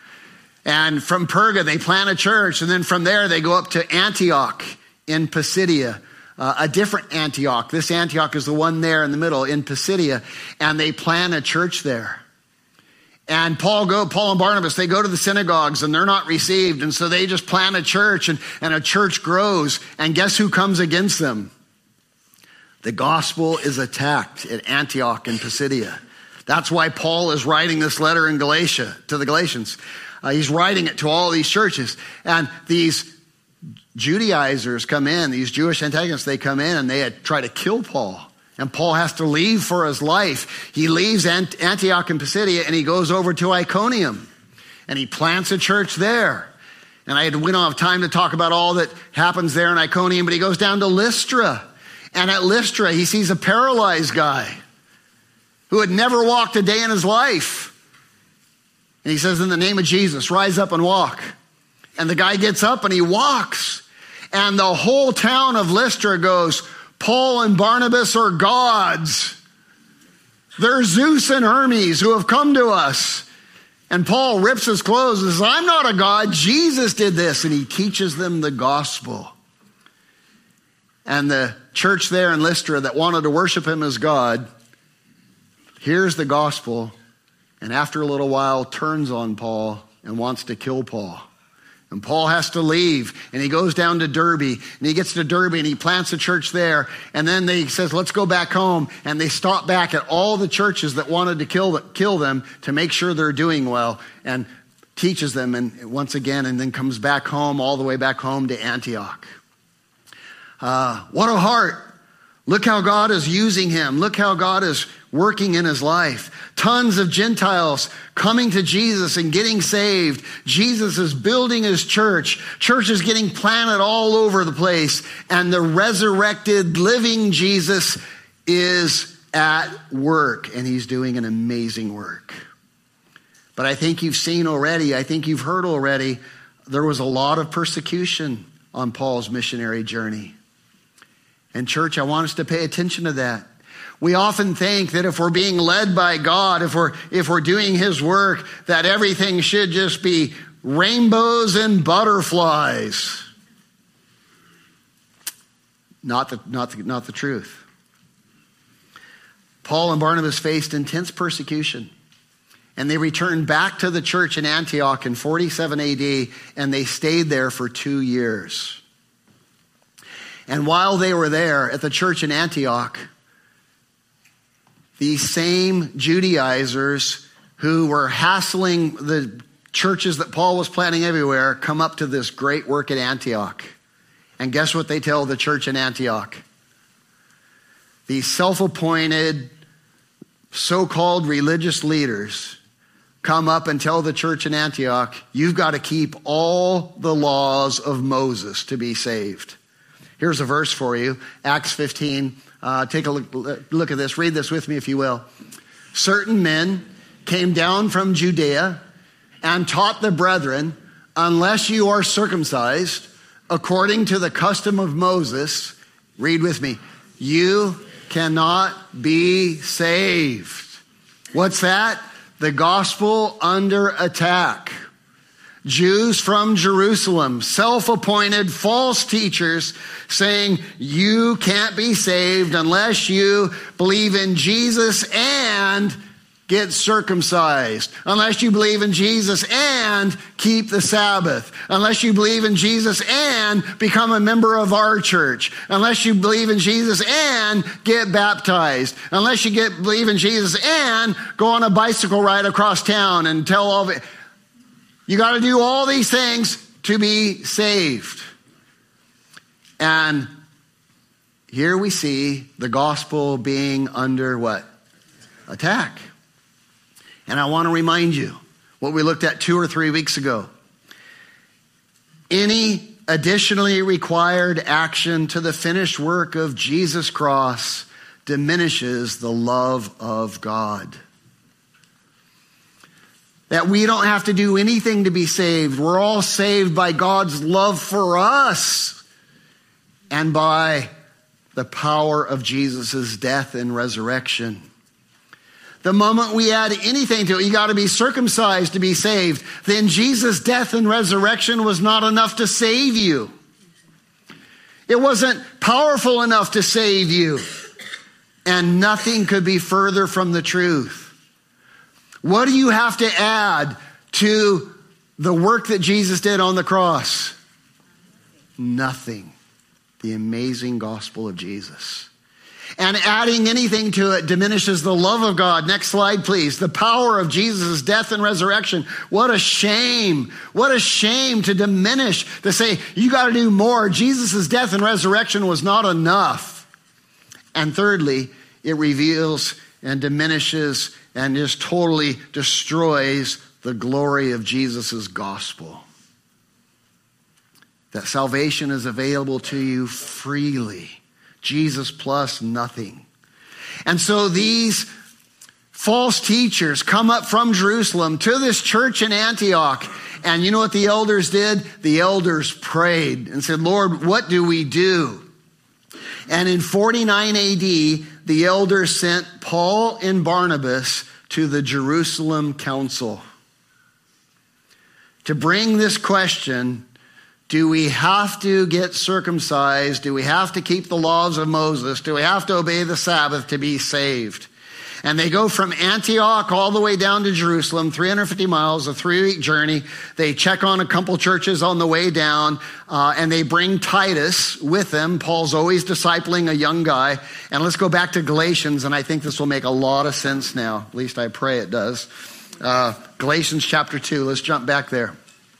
And from Perga, they plant a church. And then from there, they go up to Antioch in Pisidia, a different Antioch. This Antioch is the one there in the middle in Pisidia. And they plant a church there. And Paul and Barnabas, they go to the synagogues and they're not received. And so they just plant a church and a church grows. And guess who comes against them? The gospel is attacked at Antioch in Pisidia. That's why Paul is writing this letter in Galatia to the Galatians. He's writing it to all these churches. And these Judaizers come in, these Jewish antagonists, they come in and they try to kill Paul. And Paul has to leave for his life. He leaves Antioch and Pisidia and he goes over to Iconium. And he plants a church there. And we don't have time to talk about all that happens there in Iconium, but he goes down to Lystra. And at Lystra, he sees a paralyzed guy who had never walked a day in his life. And he says, in the name of Jesus, rise up and walk. And the guy gets up and he walks. And the whole town of Lystra goes, Paul and Barnabas are gods. They're Zeus and Hermes who have come to us. And Paul rips his clothes and says, I'm not a god. Jesus did this. And he teaches them the gospel. And the church there in Lystra that wanted to worship him as God hears the gospel, and after a little while turns on Paul and wants to kill Paul. And Paul has to leave, and he goes down to Derbe, and he gets to Derbe, and he plants a church there, and then he says, let's go back home, and they stop back at all the churches that wanted to kill them to make sure they're doing well, and teaches them, and once again, and then comes back home, all the way back home to Antioch. What a heart. Look how God is using him. Look how God is working in his life. Tons of Gentiles coming to Jesus and getting saved. Jesus is building his church. Church is getting planted all over the place. And the resurrected, living Jesus is at work. And he's doing an amazing work. But I think you've seen already, I think you've heard already, there was a lot of persecution on Paul's missionary journey. And church, I want us to pay attention to that. We often think that if we're being led by God, if we're doing his work, that everything should just be rainbows and butterflies. Not the truth. Paul and Barnabas faced intense persecution. And they returned back to the church in Antioch in 47 AD, and they stayed there for 2 years. And while they were there at the church in Antioch, these same Judaizers who were hassling the churches that Paul was planting everywhere come up to this great work at Antioch. And guess what they tell the church in Antioch? These self-appointed, so-called religious leaders come up and tell the church in Antioch, you've got to keep all the laws of Moses to be saved. Here's a verse for you, Acts 15. Take a look at this. Read this with me if you will. Certain men came down from Judea and taught the brethren, unless you are circumcised according to the custom of Moses, read with me, you cannot be saved. What's that? The gospel under attack. Jews from Jerusalem, self-appointed false teachers saying you can't be saved unless you believe in Jesus and get circumcised, unless you believe in Jesus and keep the Sabbath, unless you believe in Jesus and become a member of our church, unless you believe in Jesus and get baptized, unless you believe in Jesus and go on a bicycle ride across town and tell all of it. You got to do all these things to be saved. And here we see the gospel being under what? Attack. And I want to remind you what we looked at 2 or 3 weeks ago. Any additionally required action to the finished work of Jesus' cross diminishes the love of God. That we don't have to do anything to be saved. We're all saved by God's love for us and by the power of Jesus' death and resurrection. The moment we add anything to it, you got to be circumcised to be saved, then Jesus' death and resurrection was not enough to save you. It wasn't powerful enough to save you. And nothing could be further from the truth. What do you have to add to the work that Jesus did on the cross? Nothing. The amazing gospel of Jesus. And adding anything to it diminishes the love of God. Next slide, please. The power of Jesus' death and resurrection. What a shame. What a shame to diminish, to say, you got to do more. Jesus' death and resurrection was not enough. And thirdly, it reveals and diminishes and just totally destroys the glory of Jesus' gospel. That salvation is available to you freely. Jesus plus nothing. And so these false teachers come up from Jerusalem to this church in Antioch. And you know what the elders did? The elders prayed and said, Lord, what do we do? And in 49 AD, the elders sent Paul and Barnabas to the Jerusalem council to bring this question: do we have to get circumcised? Do we have to keep the laws of Moses? Do we have to obey the Sabbath to be saved? And they go from Antioch all the way down to Jerusalem, 350 miles, a 3-week journey. They check on a couple churches on the way down, and they bring Titus with them. Paul's always discipling a young guy. And let's go back to Galatians, and I think this will make a lot of sense now. At least I pray it does. Galatians chapter 2. Let's jump back there.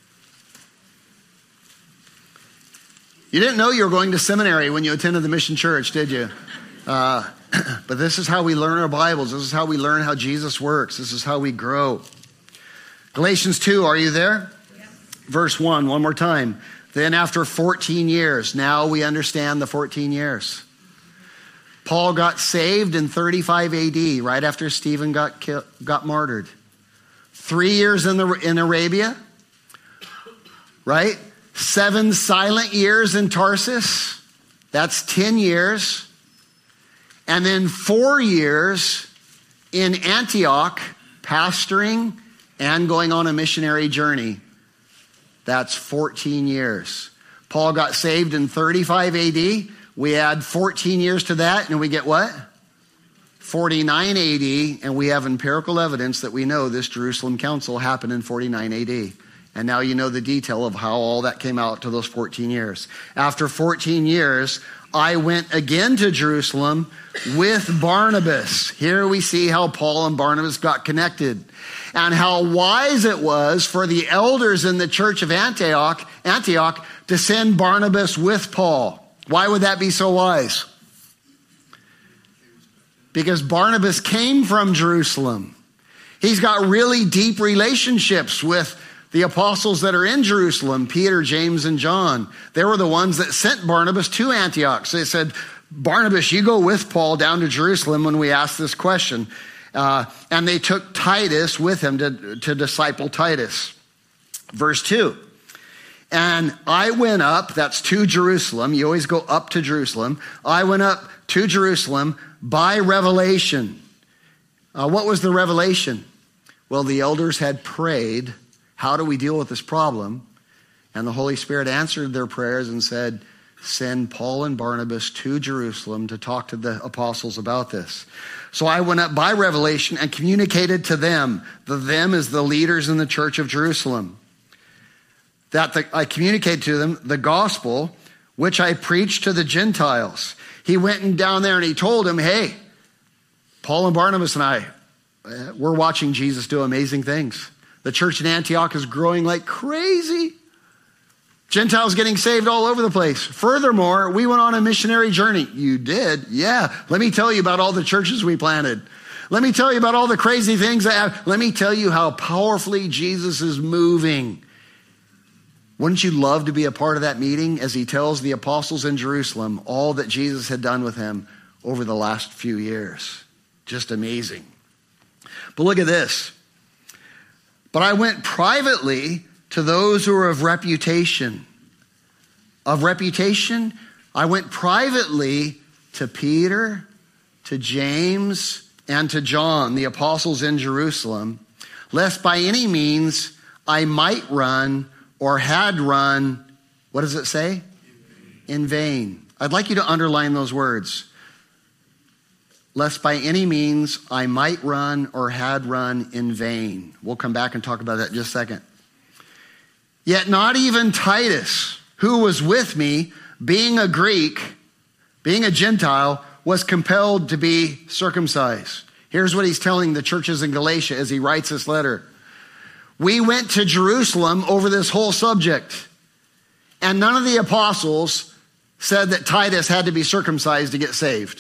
You didn't know you were going to seminary when you attended the Mission Church, did you? But this is how we learn our Bibles. This is how we learn how Jesus works. This is how we grow. Galatians 2, are you there? Yes. Verse 1, one more time. Then after 14 years, now we understand the 14 years. Paul got saved in 35 AD, right after Stephen got martyred. 3 years in Arabia, right? 7 silent years in Tarsus. That's 10 years. And then 4 years in Antioch, pastoring and going on a missionary journey. That's 14 years. Paul got saved in 35 AD. We add 14 years to that, and we get what? 49 AD, and we have empirical evidence that we know this Jerusalem council happened in 49 AD. And now you know the detail of how all that came out to those 14 years. After 14 years, I went again to Jerusalem with Barnabas. Here we see how Paul and Barnabas got connected, and how wise it was for the elders in the church of Antioch to send Barnabas with Paul. Why would that be so wise? Because Barnabas came from Jerusalem. He's got really deep relationships with the apostles that are in Jerusalem, Peter, James, and John. They were the ones that sent Barnabas to Antioch. So they said, Barnabas, you go with Paul down to Jerusalem when we ask this question. And they took Titus with him to disciple Titus. Verse 2. And I went up, that's to Jerusalem. You always go up to Jerusalem. I went up to Jerusalem by revelation. What was the revelation? Well, the elders had prayed, how do we deal with this problem? And the Holy Spirit answered their prayers and said, send Paul and Barnabas to Jerusalem to talk to the apostles about this. So I went up by revelation and communicated to them, the them is the leaders in the church of Jerusalem, I communicated to them the gospel which I preached to the Gentiles. He went down there and he told them, hey, Paul and Barnabas and I, we're watching Jesus do amazing things. The church in Antioch is growing like crazy. Gentiles getting saved all over the place. Furthermore, we went on a missionary journey. You did? Yeah. Let me tell you about all the churches we planted. Let me tell you about all the crazy things let me tell you how powerfully Jesus is moving. Wouldn't you love to be a part of that meeting as he tells the apostles in Jerusalem all that Jesus had done with him over the last few years? Just amazing. But look at this. But I went privately to those who are of reputation. Of reputation, I went privately to Peter, to James, and to John, the apostles in Jerusalem, lest by any means I might run or had run, what does it say? In vain. I'd like you to underline those words. Lest by any means I might run or had run in vain. We'll come back and talk about that in just a second. Yet not even Titus, who was with me, being a Greek, being a Gentile, was compelled to be circumcised. Here's what he's telling the churches in Galatia as he writes this letter. We went to Jerusalem over this whole subject, and none of the apostles said that Titus had to be circumcised to get saved.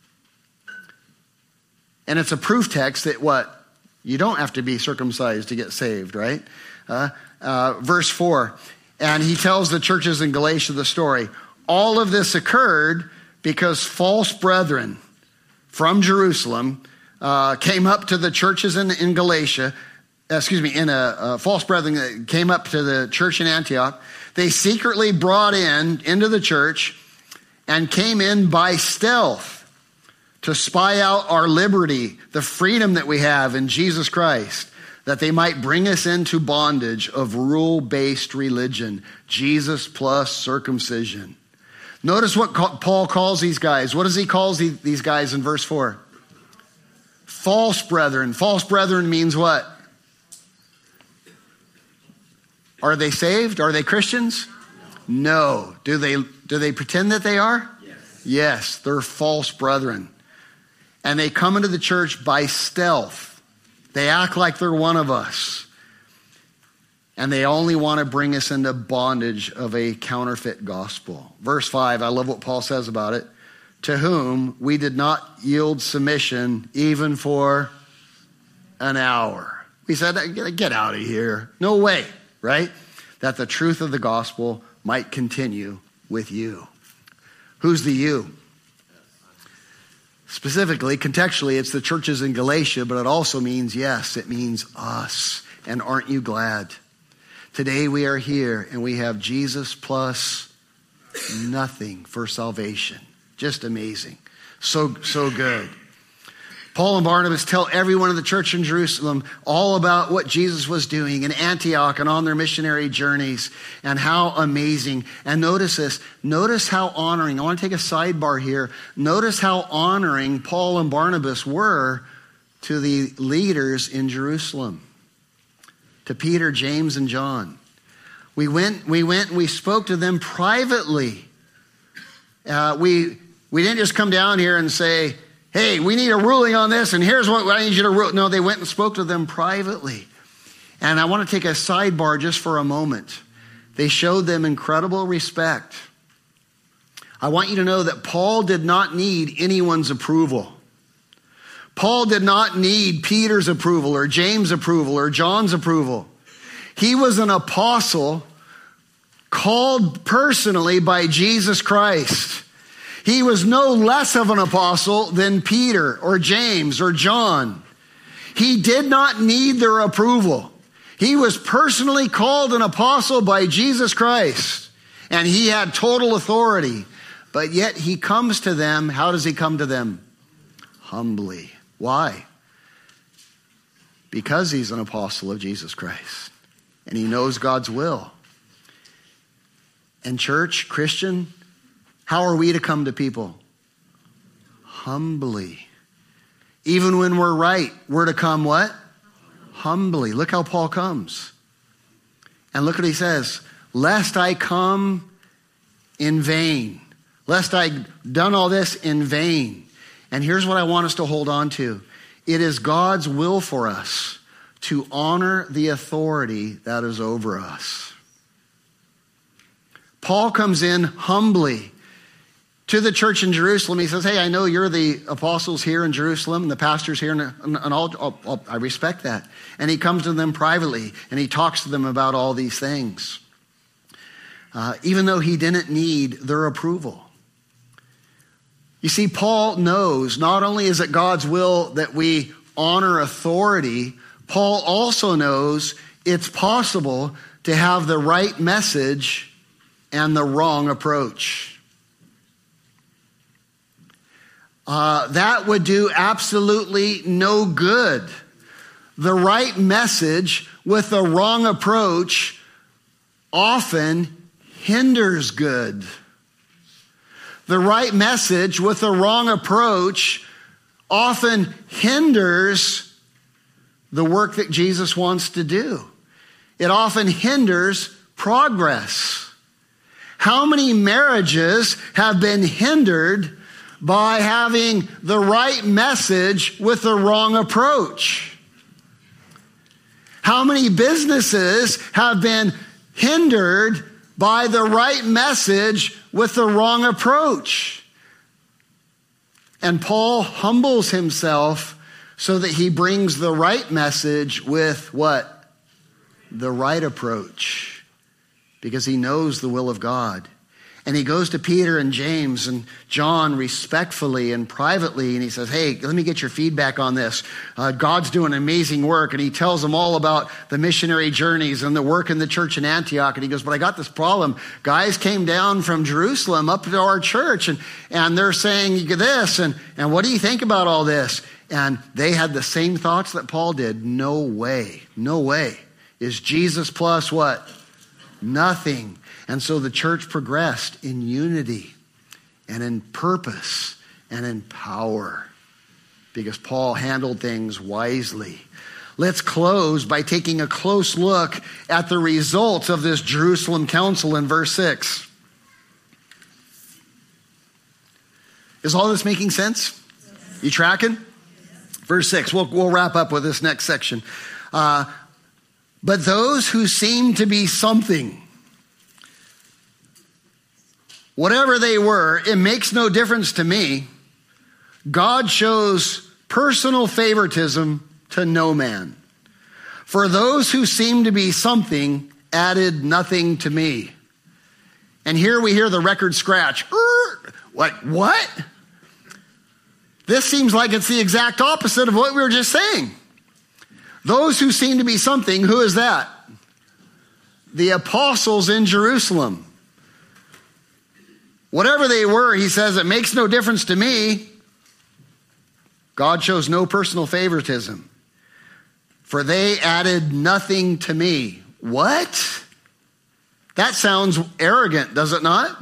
And it's a proof text that what? You don't have to be circumcised to get saved, right? Verse 4, and he tells the churches in Galatia the story. All of this occurred because false brethren from Jerusalem came up to the churches in Galatia, false brethren that came up to the church in Antioch. They secretly brought into the church and came in by stealth to spy out our liberty, the freedom that we have in Jesus Christ, that they might bring us into bondage of rule-based religion, Jesus plus circumcision. Notice what Paul calls these guys. What does he call these guys in verse 4? False brethren. False brethren means what? Are they saved? Are they Christians? No. Do they pretend that they are? Yes, they're false brethren. And they come into the church by stealth. They act like they're one of us. And they only want to bring us into bondage of a counterfeit gospel. Verse 5, I love what Paul says about it. To whom we did not yield submission even for an hour. We said, get out of here. No way, right? That the truth of the gospel might continue with you. Who's the you? Specifically, contextually, it's the churches in Galatia, but it also means, yes, it means us. And aren't you glad? Today we are here and we have Jesus plus nothing for salvation. Just amazing. So good. Paul and Barnabas tell everyone in the church in Jerusalem all about what Jesus was doing in Antioch and on their missionary journeys and how amazing. And notice this. Notice how honoring. I want to take a sidebar here. Notice how honoring Paul and Barnabas were to the leaders in Jerusalem. To Peter, James, and John. We went and we spoke to them privately. We didn't just come down here and say, hey, we need a ruling on this, and here's what I need you to rule. No, they went and spoke to them privately. And I want to take a sidebar just for a moment. They showed them incredible respect. I want you to know that Paul did not need anyone's approval. Paul did not need Peter's approval or James' approval or John's approval. He was an apostle called personally by Jesus Christ. He was no less of an apostle than Peter or James or John. He did not need their approval. He was personally called an apostle by Jesus Christ, and he had total authority. But yet he comes to them. How does he come to them? Humbly. Why? because he's an apostle of Jesus Christ. And he knows God's will. And church, Christian, how are we to come to people? Humbly. Even when we're right, we're to come what? Humbly. Look how Paul comes. And look what he says. Lest I come in vain. Lest I done all this in vain. And here's what I want us to hold on to. It is God's will for us to honor the authority that is over us. Paul comes in humbly to the church in Jerusalem. He says, hey, I know you're the apostles here in Jerusalem and the pastors here, and I respect that. And he comes to them privately, and he talks to them about all these things. Even though he didn't need their approval. You see, Paul knows not only is it God's will that we honor authority, Paul also knows it's possible to have the right message and the wrong approach. That would do absolutely no good. The right message with the wrong approach often hinders good. The right message with the wrong approach often hinders the work that Jesus wants to do. It often hinders progress. How many marriages have been hindered by having the right message with the wrong approach? How many businesses have been hindered by the right message with the wrong approach? And Paul humbles himself so that he brings the right message with what? The right approach. Because he knows the will of God. And he goes to Peter and James and John respectfully and privately, and he says, hey, let me get your feedback on this. God's doing amazing work. And he tells them all about the missionary journeys and the work in the church in Antioch. And he goes, but I got this problem. Guys came down from Jerusalem up to our church, and they're saying this, and what do you think about all this? And they had the same thoughts that Paul did. No way. No way. Is Jesus plus what? Nothing. And so the church progressed in unity and in purpose and in power because Paul handled things wisely. Let's close by taking a close look at the results of this Jerusalem council in verse 6. Is all this making sense? You tracking? Verse 6. We'll wrap up with this next section. But those who seem to be something, whatever they were, it makes no difference to me. God shows personal favoritism to no man. For those who seem to be something added nothing to me. And here we hear the record scratch. What? This seems like it's the exact opposite of what we were just saying. Those who seem to be something, who is that? The apostles in Jerusalem. Whatever they were, he says, it makes no difference to me. God shows no personal favoritism. For they added nothing to me. What? That sounds arrogant, does it not?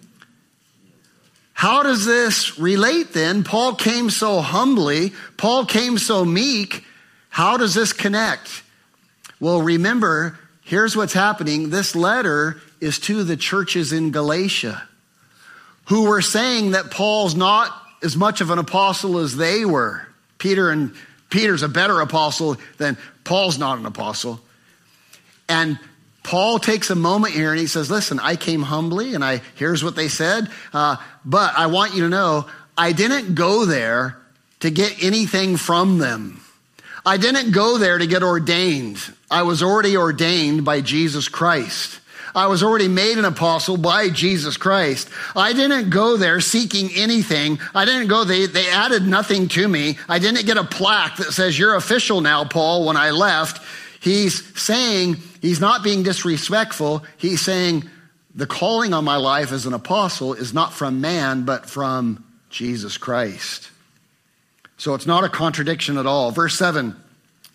How does this relate then? Paul came so humbly. Paul came so meek. How does this connect? Well, remember, here's what's happening. This letter is to the churches in Galatia, who were saying that Paul's not as much of an apostle as they were. Peter's a better apostle than Paul's not an apostle. And Paul takes a moment here and he says, listen, I came humbly and here's what they said. But I want you to know, I didn't go there to get anything from them. I didn't go there to get ordained. I was already ordained by Jesus Christ. I was already made an apostle by Jesus Christ. I didn't go there seeking anything. I didn't go, they added nothing to me. I didn't get a plaque that says, you're official now, Paul, when I left. He's saying, he's not being disrespectful. He's saying, the calling on my life as an apostle is not from man, but from Jesus Christ. So it's not a contradiction at all. Verse 7,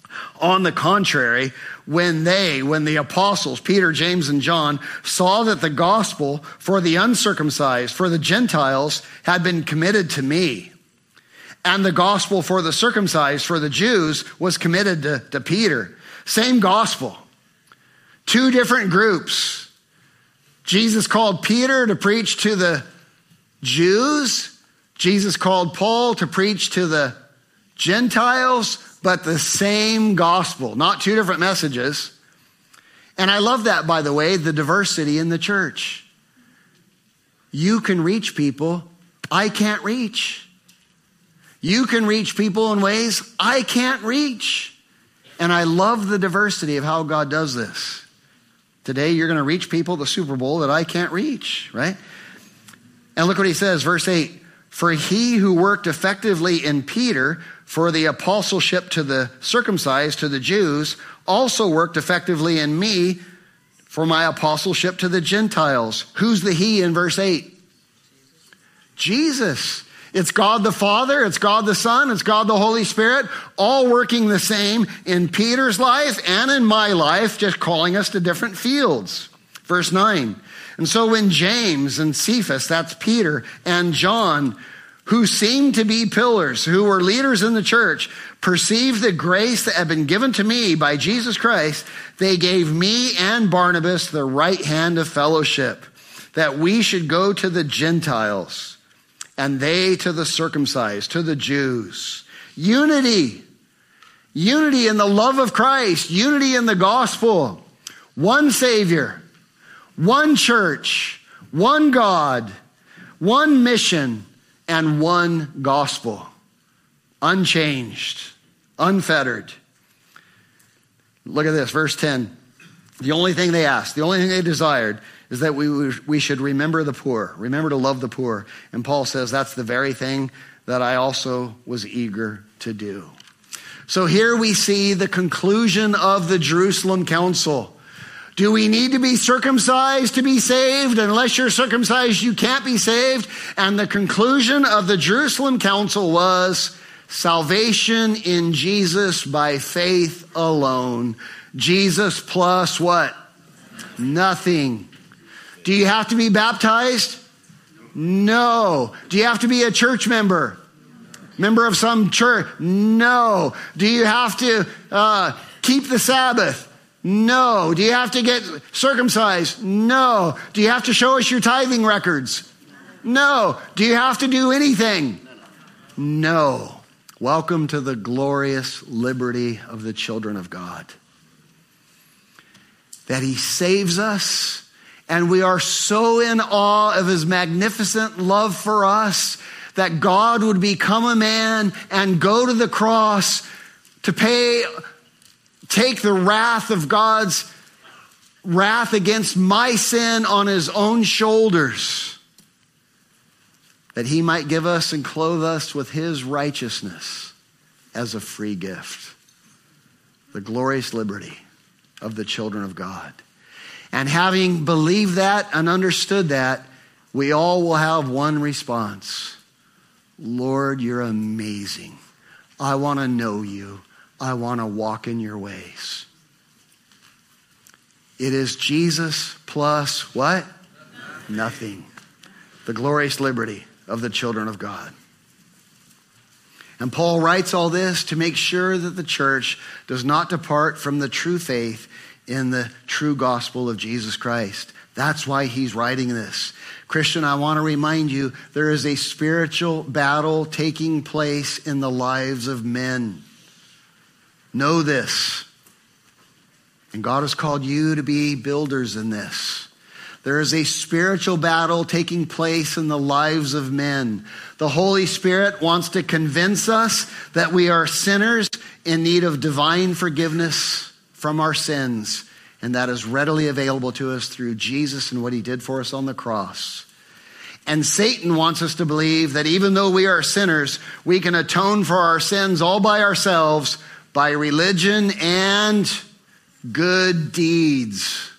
On the contrary, when the apostles, Peter, James, and John, saw that the gospel for the uncircumcised, for the Gentiles, had been committed to me, and the gospel for the circumcised, for the Jews, was committed to Peter. Same gospel. Two different groups. Jesus called Peter to preach to the Jews. Jesus called Paul to preach to the Gentiles, but the same gospel, not two different messages. And I love that, by the way, the diversity in the church. You can reach people I can't reach. You can reach people in ways I can't reach. And I love the diversity of how God does this. Today, you're going to reach people at the Super Bowl that I can't reach, right? And look what he says, verse 8. For he who worked effectively in Peter for the apostleship to the circumcised, to the Jews, also worked effectively in me for my apostleship to the Gentiles. Who's the he in verse 8? Jesus. It's God the Father, it's God the Son, it's God the Holy Spirit, all working the same in Peter's life and in my life, just calling us to different fields. Verse 9. And so when James and Cephas, that's Peter, and John, who seemed to be pillars, who were leaders in the church, perceived the grace that had been given to me by Jesus Christ, they gave me and Barnabas the right hand of fellowship, that we should go to the Gentiles, and they to the circumcised, to the Jews. Unity. Unity in the love of Christ. Unity in the gospel. One Savior. One church. One God. One mission. And one gospel. Unchanged. Unfettered. Look at this, verse 10. The only thing they asked, the only thing they desired, is that we should remember the poor, remember to love the poor. And Paul says that's the very thing that I also was eager to do. So here we see the conclusion of the Jerusalem Council. Do we need to be circumcised to be saved? Unless you're circumcised, you can't be saved. And the conclusion of the Jerusalem Council was salvation in Jesus by faith alone. Jesus plus what? Nothing. Do you have to be baptized? No. Do you have to be a church member? Member of some church? No. Do you have to keep the Sabbath? No. Do you have to get circumcised? No. Do you have to show us your tithing records? No. Do you have to do anything? No. Welcome to the glorious liberty of the children of God. That he saves us. And we are so in awe of his magnificent love for us that God would become a man and go to the cross to take the wrath of God's wrath against my sin on his own shoulders, that he might give us and clothe us with his righteousness as a free gift. The glorious liberty of the children of God. And having believed that and understood that, we all will have one response. Lord, you're amazing. I want to know you. I want to walk in your ways. It is Jesus plus what? Nothing. The glorious liberty of the children of God. And Paul writes all this to make sure that the church does not depart from the true faith in the true gospel of Jesus Christ. That's why he's writing this. Christian, I want to remind you, there is a spiritual battle taking place in the lives of men. Know this. And God has called you to be builders in this. There is a spiritual battle taking place in the lives of men. The Holy Spirit wants to convince us that we are sinners in need of divine forgiveness from our sins, and that is readily available to us through Jesus and what he did for us on the cross. And Satan wants us to believe that even though we are sinners, we can atone for our sins all by ourselves by religion and good deeds.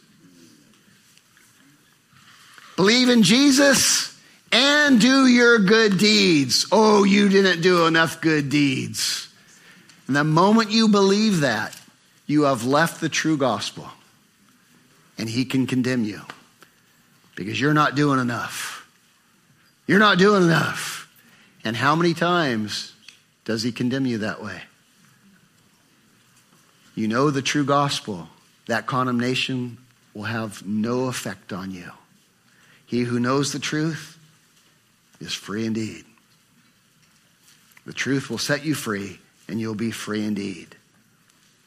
Believe in Jesus and do your good deeds. Oh, you didn't do enough good deeds. And the moment you believe that, you have left the true gospel. And he can condemn you because you're not doing enough. You're not doing enough. And how many times does he condemn you that way? You know the true gospel. That condemnation will have no effect on you. He who knows the truth is free indeed. The truth will set you free, and you'll be free indeed.